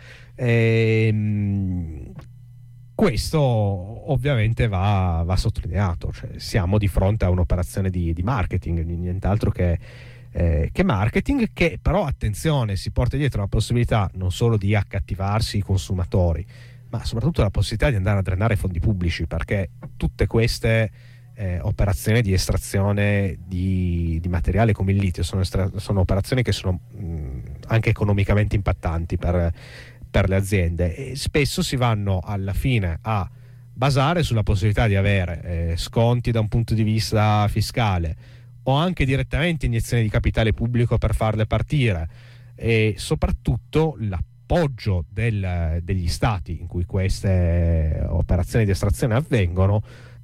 E questo ovviamente va, va sottolineato, cioè, siamo di fronte a un'operazione di, di marketing, nient'altro che, eh, che marketing, che però, attenzione, si porta dietro la possibilità non solo di accattivarsi i consumatori, ma soprattutto la possibilità di andare a drenare fondi pubblici, perché tutte queste eh, operazioni di estrazione di, di materiale come il litio sono, estra- sono operazioni che sono mh, anche economicamente impattanti per per le aziende, e spesso si vanno alla fine a basare sulla possibilità di avere eh, sconti da un punto di vista fiscale o anche direttamente iniezioni di capitale pubblico per farle partire, e soprattutto l'appoggio del, degli stati in cui queste operazioni di estrazione avvengono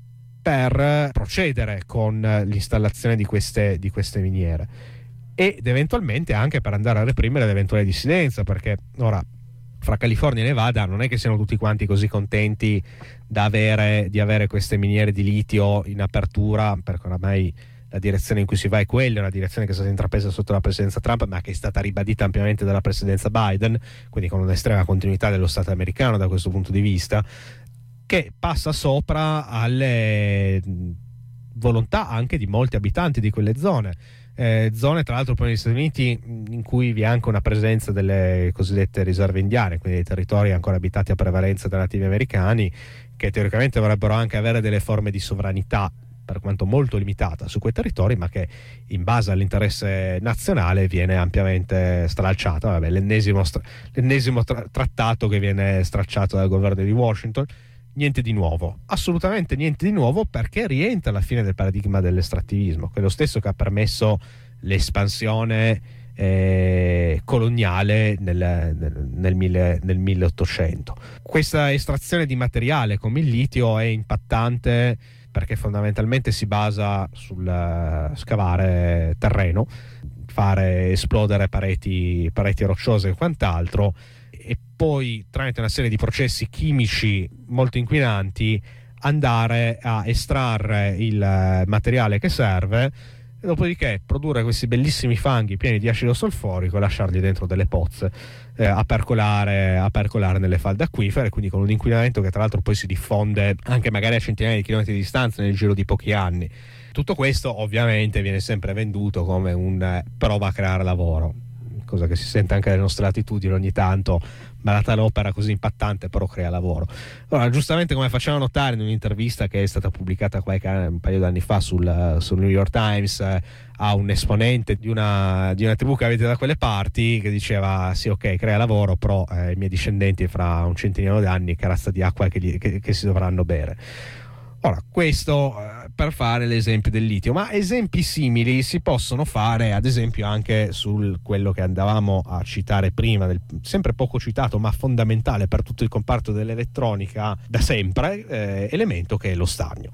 per procedere con l'installazione di queste, di queste miniere, ed eventualmente anche per andare a reprimere l'eventuale dissidenza, perché ora fra California e Nevada non è che siano tutti quanti così contenti da avere, di avere queste miniere di litio in apertura, perché oramai la direzione in cui si va è quella, una direzione che è stata intrapresa sotto la presidenza Trump, ma che è stata ribadita ampiamente dalla presidenza Biden, quindi con un'estrema continuità dello Stato americano da questo punto di vista, che passa sopra alle volontà anche di molti abitanti di quelle zone. Eh, zone tra l'altro poi negli Stati Uniti in cui vi è anche una presenza delle cosiddette riserve indiane, quindi dei territori ancora abitati a prevalenza da nativi americani, che teoricamente dovrebbero anche avere delle forme di sovranità, per quanto molto limitata, su quei territori, ma che in base all'interesse nazionale viene ampiamente stralciata. Vabbè, l'ennesimo, stra- l'ennesimo tra- trattato che viene stracciato dal governo di Washington. Niente di nuovo, assolutamente niente di nuovo, perché rientra alla fine del paradigma dell'estrattivismo, quello stesso che ha permesso l'espansione eh, coloniale nel, nel, nel, mille, nel milleottocento. Questa estrazione di materiale come il litio è impattante perché fondamentalmente si basa sul scavare terreno, fare esplodere pareti, pareti rocciose e quant'altro, e poi tramite una serie di processi chimici molto inquinanti andare a estrarre il materiale che serve, e dopodiché produrre questi bellissimi fanghi pieni di acido solforico e lasciarli dentro delle pozze eh, a percolare, a percolare nelle falde acquifere, quindi con un inquinamento che tra l'altro poi si diffonde anche magari a centinaia di chilometri di distanza nel giro di pochi anni. Tutto questo ovviamente viene sempre venduto come un eh, prova a creare lavoro, cosa che si sente anche alle nostre latitudini ogni tanto, ma la tale opera così impattante però crea lavoro. Allora, giustamente, come faceva notare in un'intervista che è stata pubblicata qualche, un paio di anni fa sul, sul New York Times eh, a un esponente di una, di una tribù che avete da quelle parti, che diceva sì, ok, crea lavoro, però eh, i miei discendenti fra un centinaio di anni che razza di acqua che, gli, che, che si dovranno bere. Ora, questo eh, per fare l'esempio del litio, ma esempi simili si possono fare ad esempio anche su quello che andavamo a citare prima, del, sempre poco citato ma fondamentale per tutto il comparto dell'elettronica da sempre, eh, elemento che è lo stagno.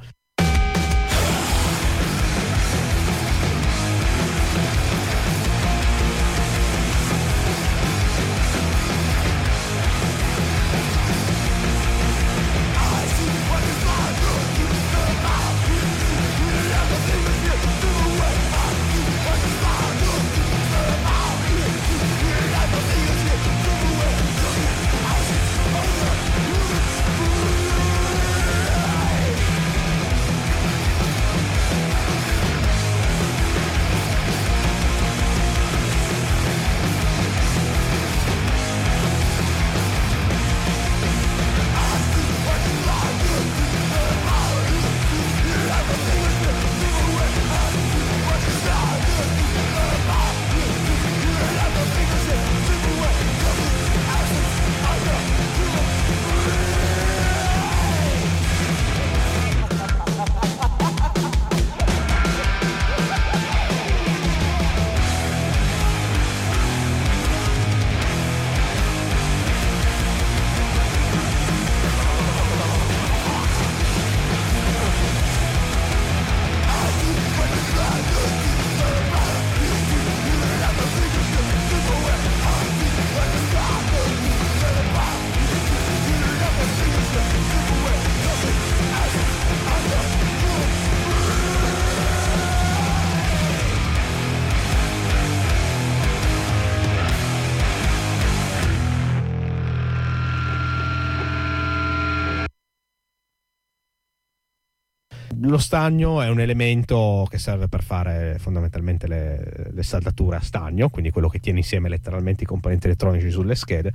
lo stagno è un elemento che serve per fare fondamentalmente le, le saldature a stagno, quindi quello che tiene insieme letteralmente i componenti elettronici sulle schede,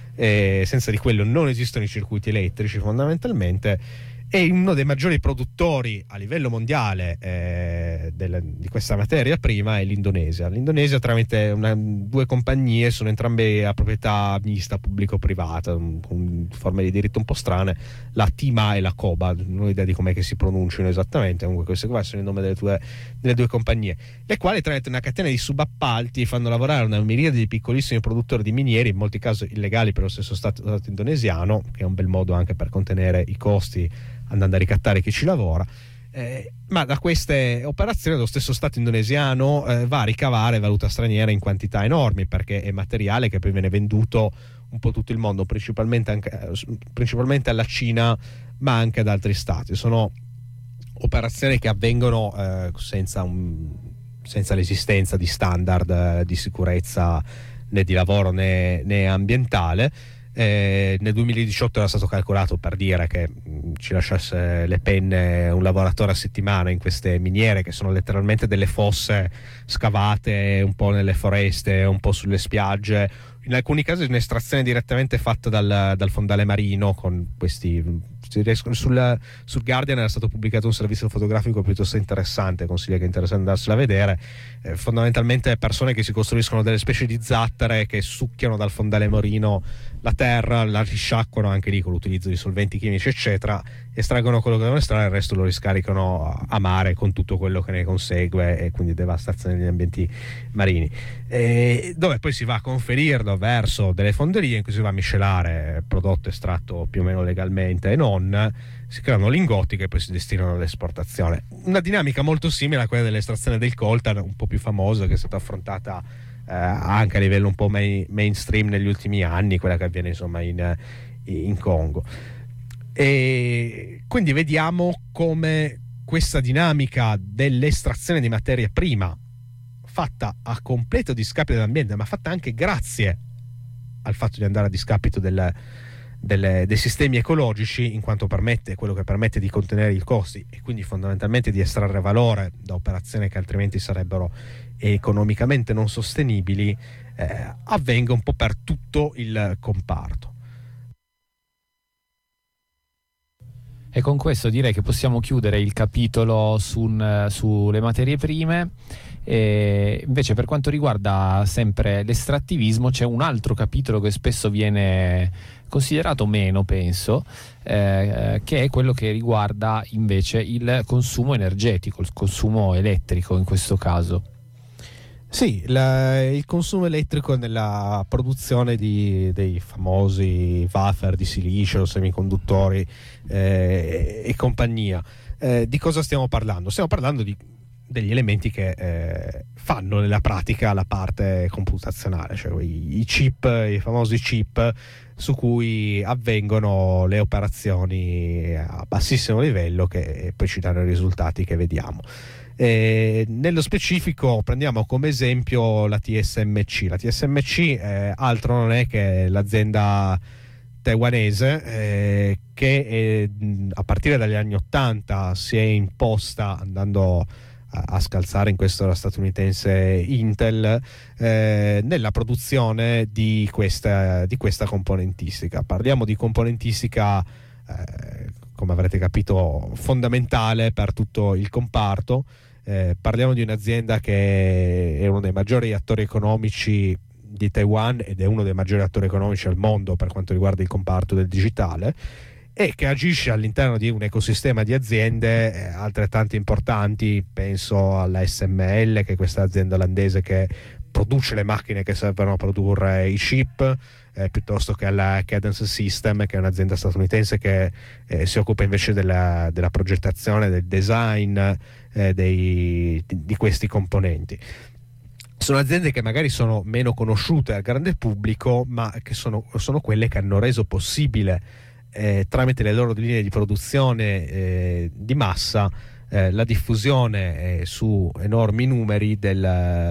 e senza di quello non esistono i circuiti elettrici fondamentalmente. È uno dei maggiori produttori a livello mondiale eh, del, di questa materia prima è l'Indonesia. L'Indonesia tramite una, due compagnie, sono entrambe a proprietà mista pubblico-privata, con forme di diritto un po' strane, la Tima e la Koba, non ho idea di com'è che si pronunciano esattamente, comunque queste qua sono il nome delle due, delle due compagnie, le quali tramite una catena di subappalti fanno lavorare una miriade di piccolissimi produttori di miniere, in molti casi illegali per lo stesso stato, stato indonesiano, che è un bel modo anche per contenere i costi andando a ricattare chi ci lavora, eh, ma da queste operazioni lo stesso Stato indonesiano eh, va a ricavare valuta straniera in quantità enormi, perché è materiale che poi viene venduto un po' tutto il mondo, principalmente, anche, eh, principalmente alla Cina, ma anche ad altri stati. Sono operazioni che avvengono eh, senza, un, senza l'esistenza di standard eh, di sicurezza né di lavoro né, né ambientale. Eh, nel duemiladiciotto era stato calcolato, per dire, che mh, ci lasciasse le penne un lavoratore a settimana in queste miniere, che sono letteralmente delle fosse scavate un po' nelle foreste, un po' sulle spiagge, in alcuni casi un'estrazione direttamente fatta dal, dal fondale marino con questi. Sul, sul Guardian era stato pubblicato un servizio fotografico piuttosto interessante, consiglio che è interessante andarsela a vedere. Eh, fondamentalmente persone che si costruiscono delle specie di zattere che succhiano dal fondale marino la terra, la risciacquano anche lì con l'utilizzo di solventi chimici eccetera, estraggono quello che devono estrarre, il resto lo riscaricano a mare con tutto quello che ne consegue, e quindi devastazione degli ambienti marini, e dove poi si va a conferirlo verso delle fonderie in cui si va a miscelare prodotto estratto più o meno legalmente e non. Si creano lingotti che poi si destinano all'esportazione. Una dinamica molto simile a quella dell'estrazione del coltan, un po' più famosa, che è stata affrontata eh, anche a livello un po' main, mainstream negli ultimi anni, quella che avviene insomma in, in Congo. E quindi vediamo come questa dinamica dell'estrazione di materia prima, fatta a completo discapito dell'ambiente, ma fatta anche grazie al fatto di andare a discapito del Delle, dei sistemi ecologici, in quanto permette quello che permette di contenere i costi e quindi fondamentalmente di estrarre valore da operazioni che altrimenti sarebbero economicamente non sostenibili, eh, avvenga un po' per tutto il comparto. E con questo direi che possiamo chiudere il capitolo su, sulle materie prime. E invece, per quanto riguarda sempre l'estrattivismo, c'è un altro capitolo che spesso viene considerato meno, penso, eh, che è quello che riguarda invece il consumo energetico, il consumo elettrico in questo caso. Sì, la, il consumo elettrico nella produzione di, dei famosi wafer di silicio, semiconduttori eh, e compagnia. Eh, di cosa stiamo parlando? Stiamo parlando di degli elementi che eh, fanno nella pratica la parte computazionale, cioè i, i chip, i famosi chip su cui avvengono le operazioni a bassissimo livello che poi ci danno i risultati che vediamo. E nello specifico prendiamo come esempio la T S M C. La T S M C eh, altro non è che l'azienda taiwanese eh, che eh, a partire dagli anni ottanta si è imposta, andando a scalzare in questo la statunitense Intel, eh, nella produzione di questa, di questa componentistica. Parliamo di componentistica eh, come avrete capito fondamentale per tutto il comparto. Eh, parliamo di un'azienda che è uno dei maggiori attori economici di Taiwan ed è uno dei maggiori attori economici al mondo per quanto riguarda il comparto del digitale, e che agisce all'interno di un ecosistema di aziende eh, altrettanto importanti. Penso alla S M L, che è questa azienda olandese che produce le macchine che servono a produrre i chip, eh, piuttosto che alla Cadence System, che è un'azienda statunitense che eh, si occupa invece della, della progettazione, del design eh, dei, di, di questi componenti. Sono aziende che magari sono meno conosciute al grande pubblico, ma che sono, sono quelle che hanno reso possibile Eh, tramite le loro linee di produzione eh, di massa eh, la diffusione eh, su enormi numeri del,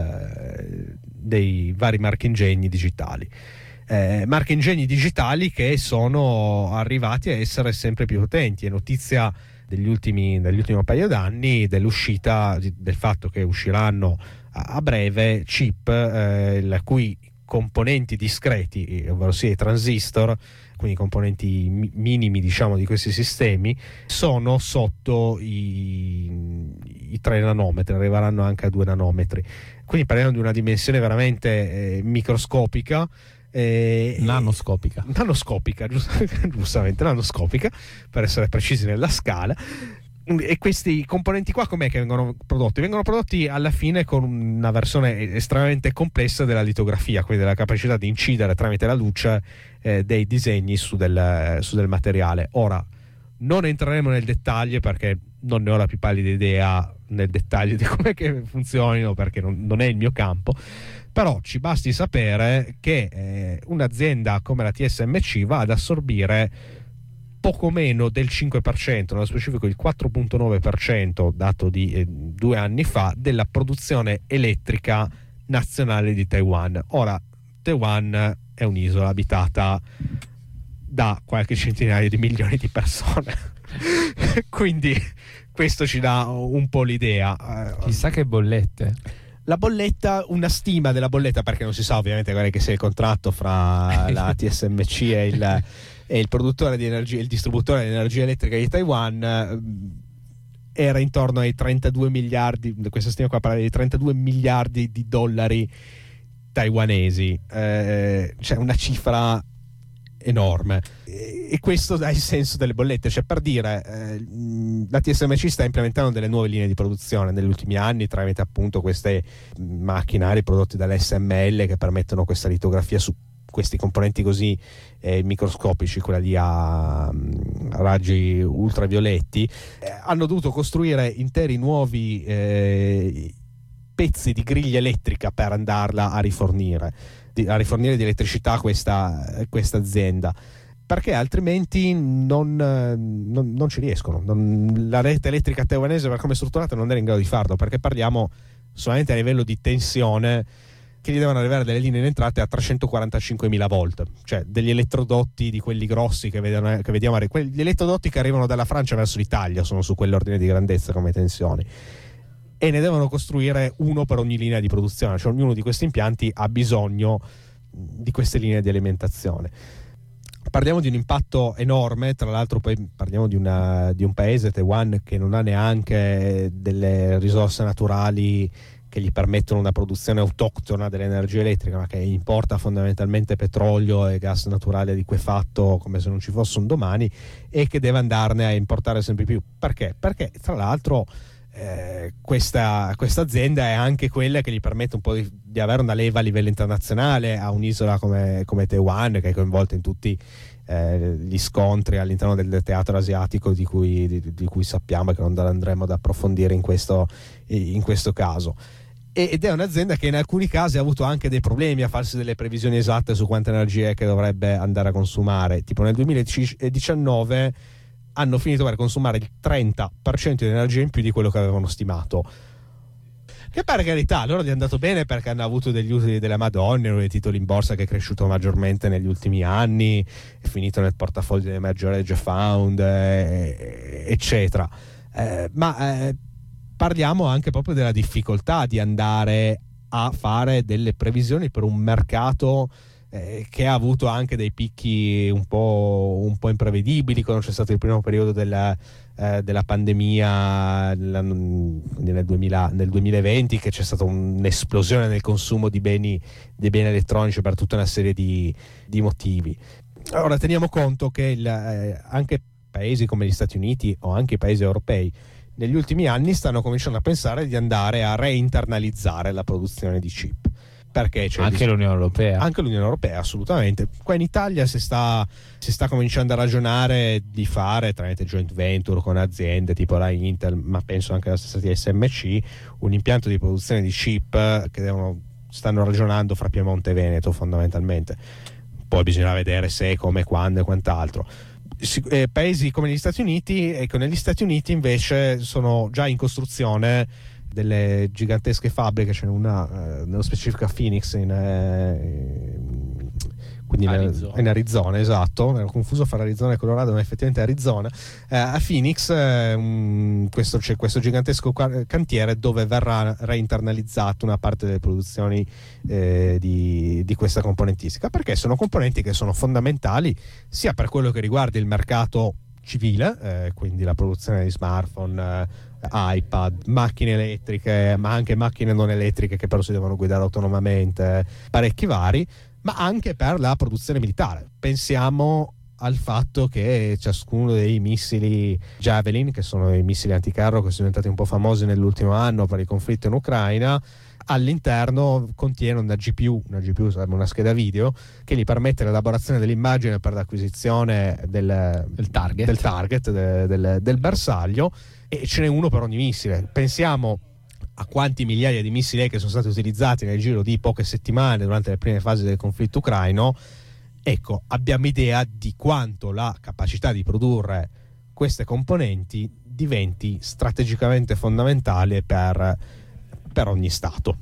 eh, dei vari marchingegni digitali. Eh, marchingegni digitali che sono arrivati a essere sempre più potenti. È notizia degli ultimi, dell'ultimo paio d'anni, dell'uscita, del fatto che usciranno a, a breve chip eh, la cui componenti discreti, ovvero sia i transistor, quindi componenti mi- minimi diciamo di questi sistemi, sono sotto i, i tre nanometri, arriveranno anche a due nanometri, quindi parliamo di una dimensione veramente eh, microscopica, eh, nanoscopica nanoscopica giust- giustamente nanoscopica, per essere precisi nella scala. E questi componenti qua com'è che vengono prodotti? Vengono prodotti alla fine con una versione estremamente complessa della litografia, quindi della capacità di incidere tramite la luce eh, dei disegni su del, su del materiale. Ora, non entreremo nel dettaglio perché non ne ho la più pallida idea nel dettaglio di come che funzionino, perché non, non è il mio campo, però ci basti sapere che eh, un'azienda come la T S M C va ad assorbire poco meno del cinque per cento, nello specifico il quattro virgola nove per cento, dato di eh, due anni fa, della produzione elettrica nazionale di Taiwan. Ora, Taiwan è un'isola abitata da qualche centinaio di milioni di persone, quindi questo ci dà un po' l'idea. Chissà che bollette. La bolletta, una stima della bolletta, perché non si sa ovviamente qual è che sia il contratto fra la T S M C e il e il produttore di energia, il distributore di energia elettrica di Taiwan, era intorno ai trentadue miliardi, questa stima qua parla di trentadue miliardi di dollari taiwanesi, eh, cioè una cifra enorme, e, e questo dà il senso delle bollette, cioè per dire eh, la T S M C sta implementando delle nuove linee di produzione negli ultimi anni tramite appunto queste macchinari prodotti dall'S M L che permettono questa litografia su questi componenti così eh, microscopici, quella lì a, a raggi ultravioletti. Eh, hanno dovuto costruire interi nuovi eh, pezzi di griglia elettrica per andarla a rifornire di, a rifornire di elettricità questa, questa azienda, perché altrimenti non, non, non ci riescono. Non, la rete elettrica taiwanese, per come è strutturata, non era in grado di farlo, perché parliamo solamente a livello di tensione che gli devono arrivare delle linee in entrate a trecentoquarantacinquemila volt, cioè degli elettrodotti di quelli grossi che, vedono, che vediamo, gli elettrodotti che arrivano dalla Francia verso l'Italia sono su quell'ordine di grandezza come tensioni, e ne devono costruire uno per ogni linea di produzione, cioè ognuno di questi impianti ha bisogno di queste linee di alimentazione. Parliamo di un impatto enorme, tra l'altro poi parliamo di, una, di un paese, Taiwan, che non ha neanche delle risorse naturali che gli permettono una produzione autoctona dell'energia elettrica, ma che importa fondamentalmente petrolio e gas naturale liquefatto come se non ci fosse un domani, e che deve andarne a importare sempre più. Perché? Perché tra l'altro eh, questa, questa azienda è anche quella che gli permette un po' di, di avere una leva a livello internazionale a un'isola come, come Taiwan, che è coinvolta in tutti eh, gli scontri all'interno del teatro asiatico di cui, di, di cui sappiamo, e che non andremo ad approfondire in questo, in questo caso. Ed è un'azienda che in alcuni casi ha avuto anche dei problemi a farsi delle previsioni esatte su quanta energia è che dovrebbe andare a consumare. Tipo nel duemiladiciannove hanno finito per consumare il trenta per cento di energia in più di quello che avevano stimato, che per carità loro gli è andato bene perché hanno avuto degli utili della Madonna, uno dei titoli in borsa che è cresciuto maggiormente negli ultimi anni, è finito nel portafoglio delle Major Edge Fund, eh, eccetera. Eh, ma eh, parliamo anche proprio della difficoltà di andare a fare delle previsioni per un mercato eh, che ha avuto anche dei picchi un po', un po' imprevedibili, quando c'è stato il primo periodo della, eh, della pandemia nel, duemila, nel duemilaventi, che c'è stata un'esplosione nel consumo di beni, di beni elettronici per tutta una serie di, di motivi. Ora teniamo conto che il, eh, anche paesi come gli Stati Uniti o anche i paesi europei negli ultimi anni stanno cominciando a pensare di andare a reinternalizzare la produzione di chip. Perché c'è anche di... l'Unione Europea anche l'Unione Europea assolutamente. Qua in Italia si sta, si sta cominciando a ragionare di fare tramite joint venture con aziende tipo la Intel, ma penso anche alla stessa T S M C, un impianto di produzione di chip che devono, stanno ragionando fra Piemonte e Veneto fondamentalmente. Poi bisogna vedere se, come, quando e quant'altro. Eh, paesi come gli Stati Uniti, ecco, negli Stati Uniti invece sono già in costruzione delle gigantesche fabbriche, c'è una eh, nello specifico a Phoenix in, eh, quindi Arizona. in Arizona, esatto, ero confuso fra Arizona e Colorado, ma effettivamente Arizona, eh, a Phoenix, eh, um, questo, c'è questo gigantesco cantiere dove verrà reinternalizzata una parte delle produzioni eh, di, di questa componentistica, perché sono componenti che sono fondamentali sia per quello che riguarda il mercato civile, eh, quindi la produzione di smartphone, eh, iPad, macchine elettriche, ma anche macchine non elettriche che però si devono guidare autonomamente, parecchi vari, ma anche per la produzione militare. Pensiamo al fatto che ciascuno dei missili Javelin, che sono i missili anticarro che sono diventati un po' famosi nell'ultimo anno per il conflitto in Ucraina, all'interno contiene una G P U, una G P U sarebbe una scheda video che gli permette l'elaborazione dell'immagine per l'acquisizione del, del target, del, target de, del, del bersaglio, e ce n'è uno per ogni missile. Pensiamo a quanti migliaia di missili che sono stati utilizzati nel giro di poche settimane durante le prime fasi del conflitto ucraino. Ecco, abbiamo idea di quanto la capacità di produrre queste componenti diventi strategicamente fondamentale per, per ogni Stato.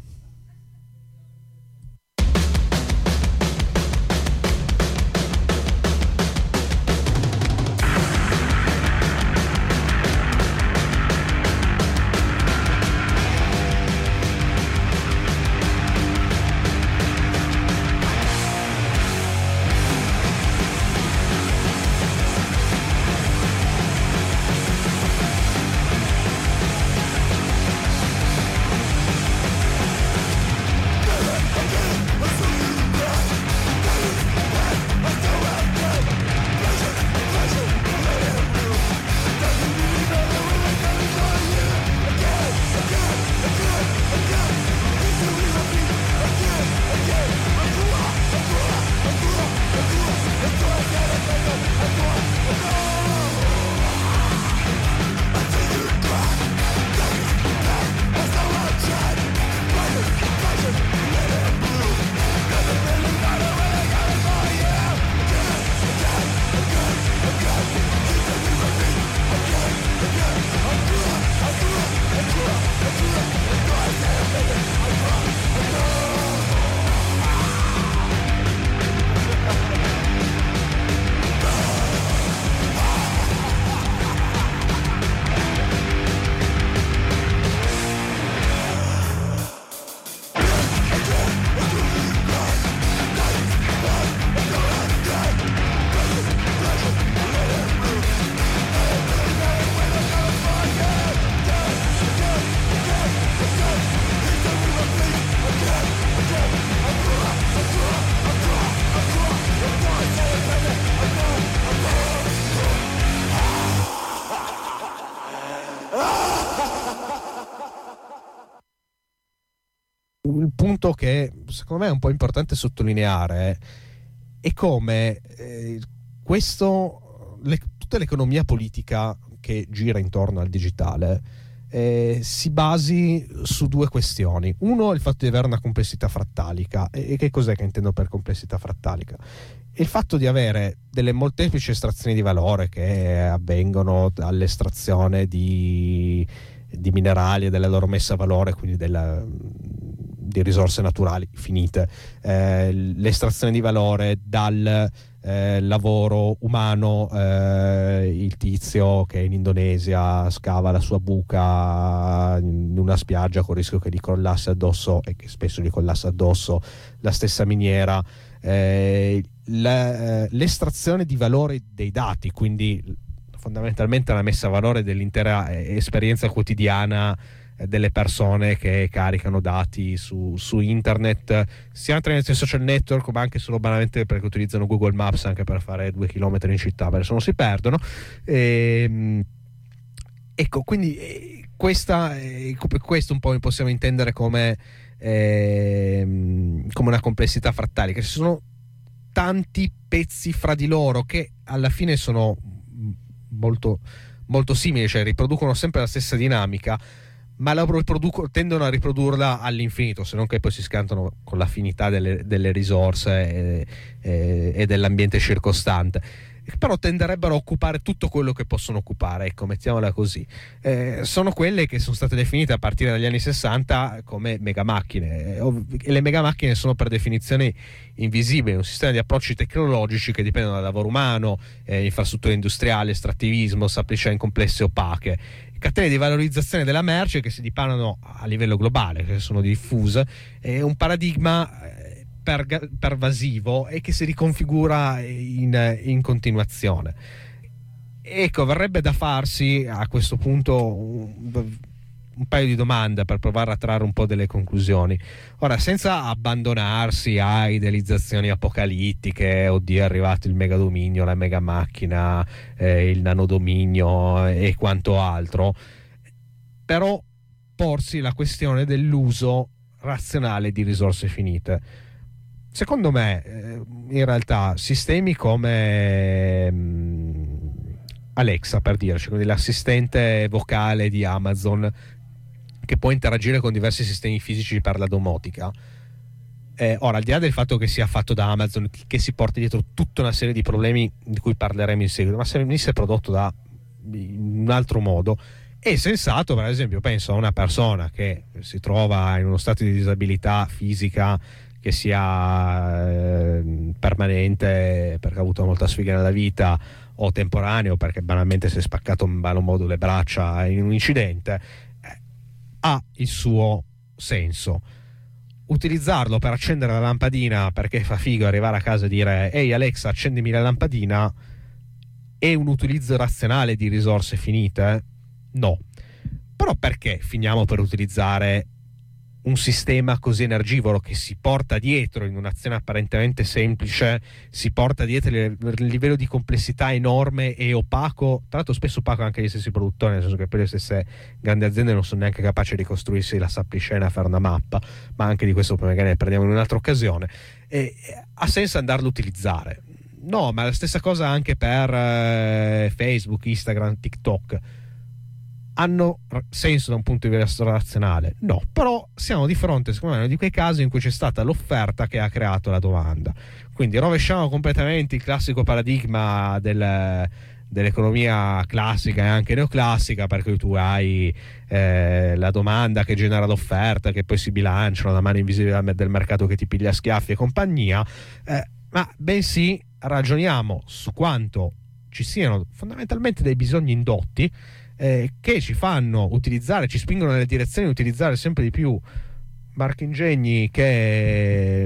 Il punto che secondo me è un po' importante sottolineare è come eh, questo, le, tutta l'economia politica che gira intorno al digitale eh, si basi su due questioni. Uno, il fatto di avere una complessità frattalica. E, e che cos'è che intendo per complessità frattalica? Il fatto di avere delle molteplici estrazioni di valore che avvengono dall'estrazione di, di minerali e della loro messa a valore, quindi della, di risorse naturali finite, eh, l'estrazione di valore dal eh, lavoro umano, eh, il tizio che in Indonesia scava la sua buca in una spiaggia con il rischio che gli crollasse addosso, e che spesso gli crollasse addosso la stessa miniera, eh, la, l'estrazione di valore dei dati, quindi fondamentalmente la messa a valore dell'intera esperienza quotidiana delle persone che caricano dati su, su internet, sia attraverso i social network ma anche solo banalmente perché utilizzano Google Maps anche per fare due chilometri in città, perché se no si perdono. E, ecco, quindi eh, questa eh, questo un po' possiamo intendere come eh, come una complessità frattalica. Ci sono tanti pezzi fra di loro che alla fine sono molto molto simili, cioè riproducono sempre la stessa dinamica, ma la riproduco, tendono a riprodurla all'infinito, se non che poi si scantano con l'affinità delle, delle risorse e, e, e dell'ambiente circostante. però tenderebbero a occupare tutto quello che possono occupare, ecco, mettiamola così. Eh, sono quelle che sono state definite a partire dagli anni sessanta come megamacchine, e le megamacchine sono per definizione invisibili, un sistema di approcci tecnologici che dipendono dal lavoro umano, eh, infrastrutture industriali, estrattivismo, supply chain complesse e opache, catene di valorizzazione della merce che si dipanano a livello globale, che sono diffuse, è un paradigma per, pervasivo e che si riconfigura in, in continuazione. Ecco, verrebbe da farsi a questo punto un, un paio di domande per provare a trarre un po' delle conclusioni. Ora, senza abbandonarsi a idealizzazioni apocalittiche, oddio è arrivato il megadominio, la mega macchina, eh, il nanodominio e quanto altro, però porsi la questione dell'uso razionale di risorse finite. Secondo me, eh, in realtà, sistemi come mh, Alexa, per dirci, quindi l'assistente vocale di Amazon, che può interagire con diversi sistemi fisici per la domotica. Eh, ora, al di là del fatto che sia fatto da Amazon, che si porta dietro tutta una serie di problemi di cui parleremo in seguito, ma se venisse prodotto da in un altro modo, è sensato. Per esempio, penso a una persona che si trova in uno stato di disabilità fisica che sia eh, permanente perché ha avuto molta sfiga nella vita, o temporaneo perché banalmente si è spaccato in malo modo le braccia in un incidente, ha il suo senso. Utilizzarlo per accendere la lampadina perché fa figo arrivare a casa e dire ehi Alexa, accendimi la lampadina, è un utilizzo razionale di risorse finite? No. Però perché finiamo per utilizzare un sistema così energivoro che si porta dietro, in un'azione apparentemente semplice, si porta dietro il livello di complessità enorme e opaco, tra l'altro spesso opaco anche gli stessi produttori, nel senso che poi le stesse grandi aziende non sono neanche capaci di costruirsi la supply chain a fare una mappa, ma anche di questo poi magari ne prendiamo in un'altra occasione. E ha senso andarlo a utilizzare? No, ma la stessa cosa anche per eh, Facebook, Instagram, TikTok. Hanno senso da un punto di vista razionale? No, però siamo di fronte, secondo me, a uno di quei casi in cui c'è stata l'offerta che ha creato la domanda. Quindi rovesciamo completamente il classico paradigma del, dell'economia classica e anche neoclassica, perché tu hai eh, la domanda che genera l'offerta, che poi si bilanciano, la mano invisibile del mercato che ti piglia schiaffi e compagnia, eh, ma bensì ragioniamo su quanto ci siano fondamentalmente dei bisogni indotti Eh, che ci fanno utilizzare, ci spingono nelle direzioni di utilizzare sempre di più marchingegni che,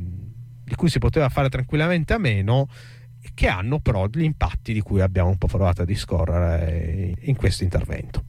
di cui si poteva fare tranquillamente a meno, che hanno però gli impatti di cui abbiamo un po' provato a discorrere in questo intervento.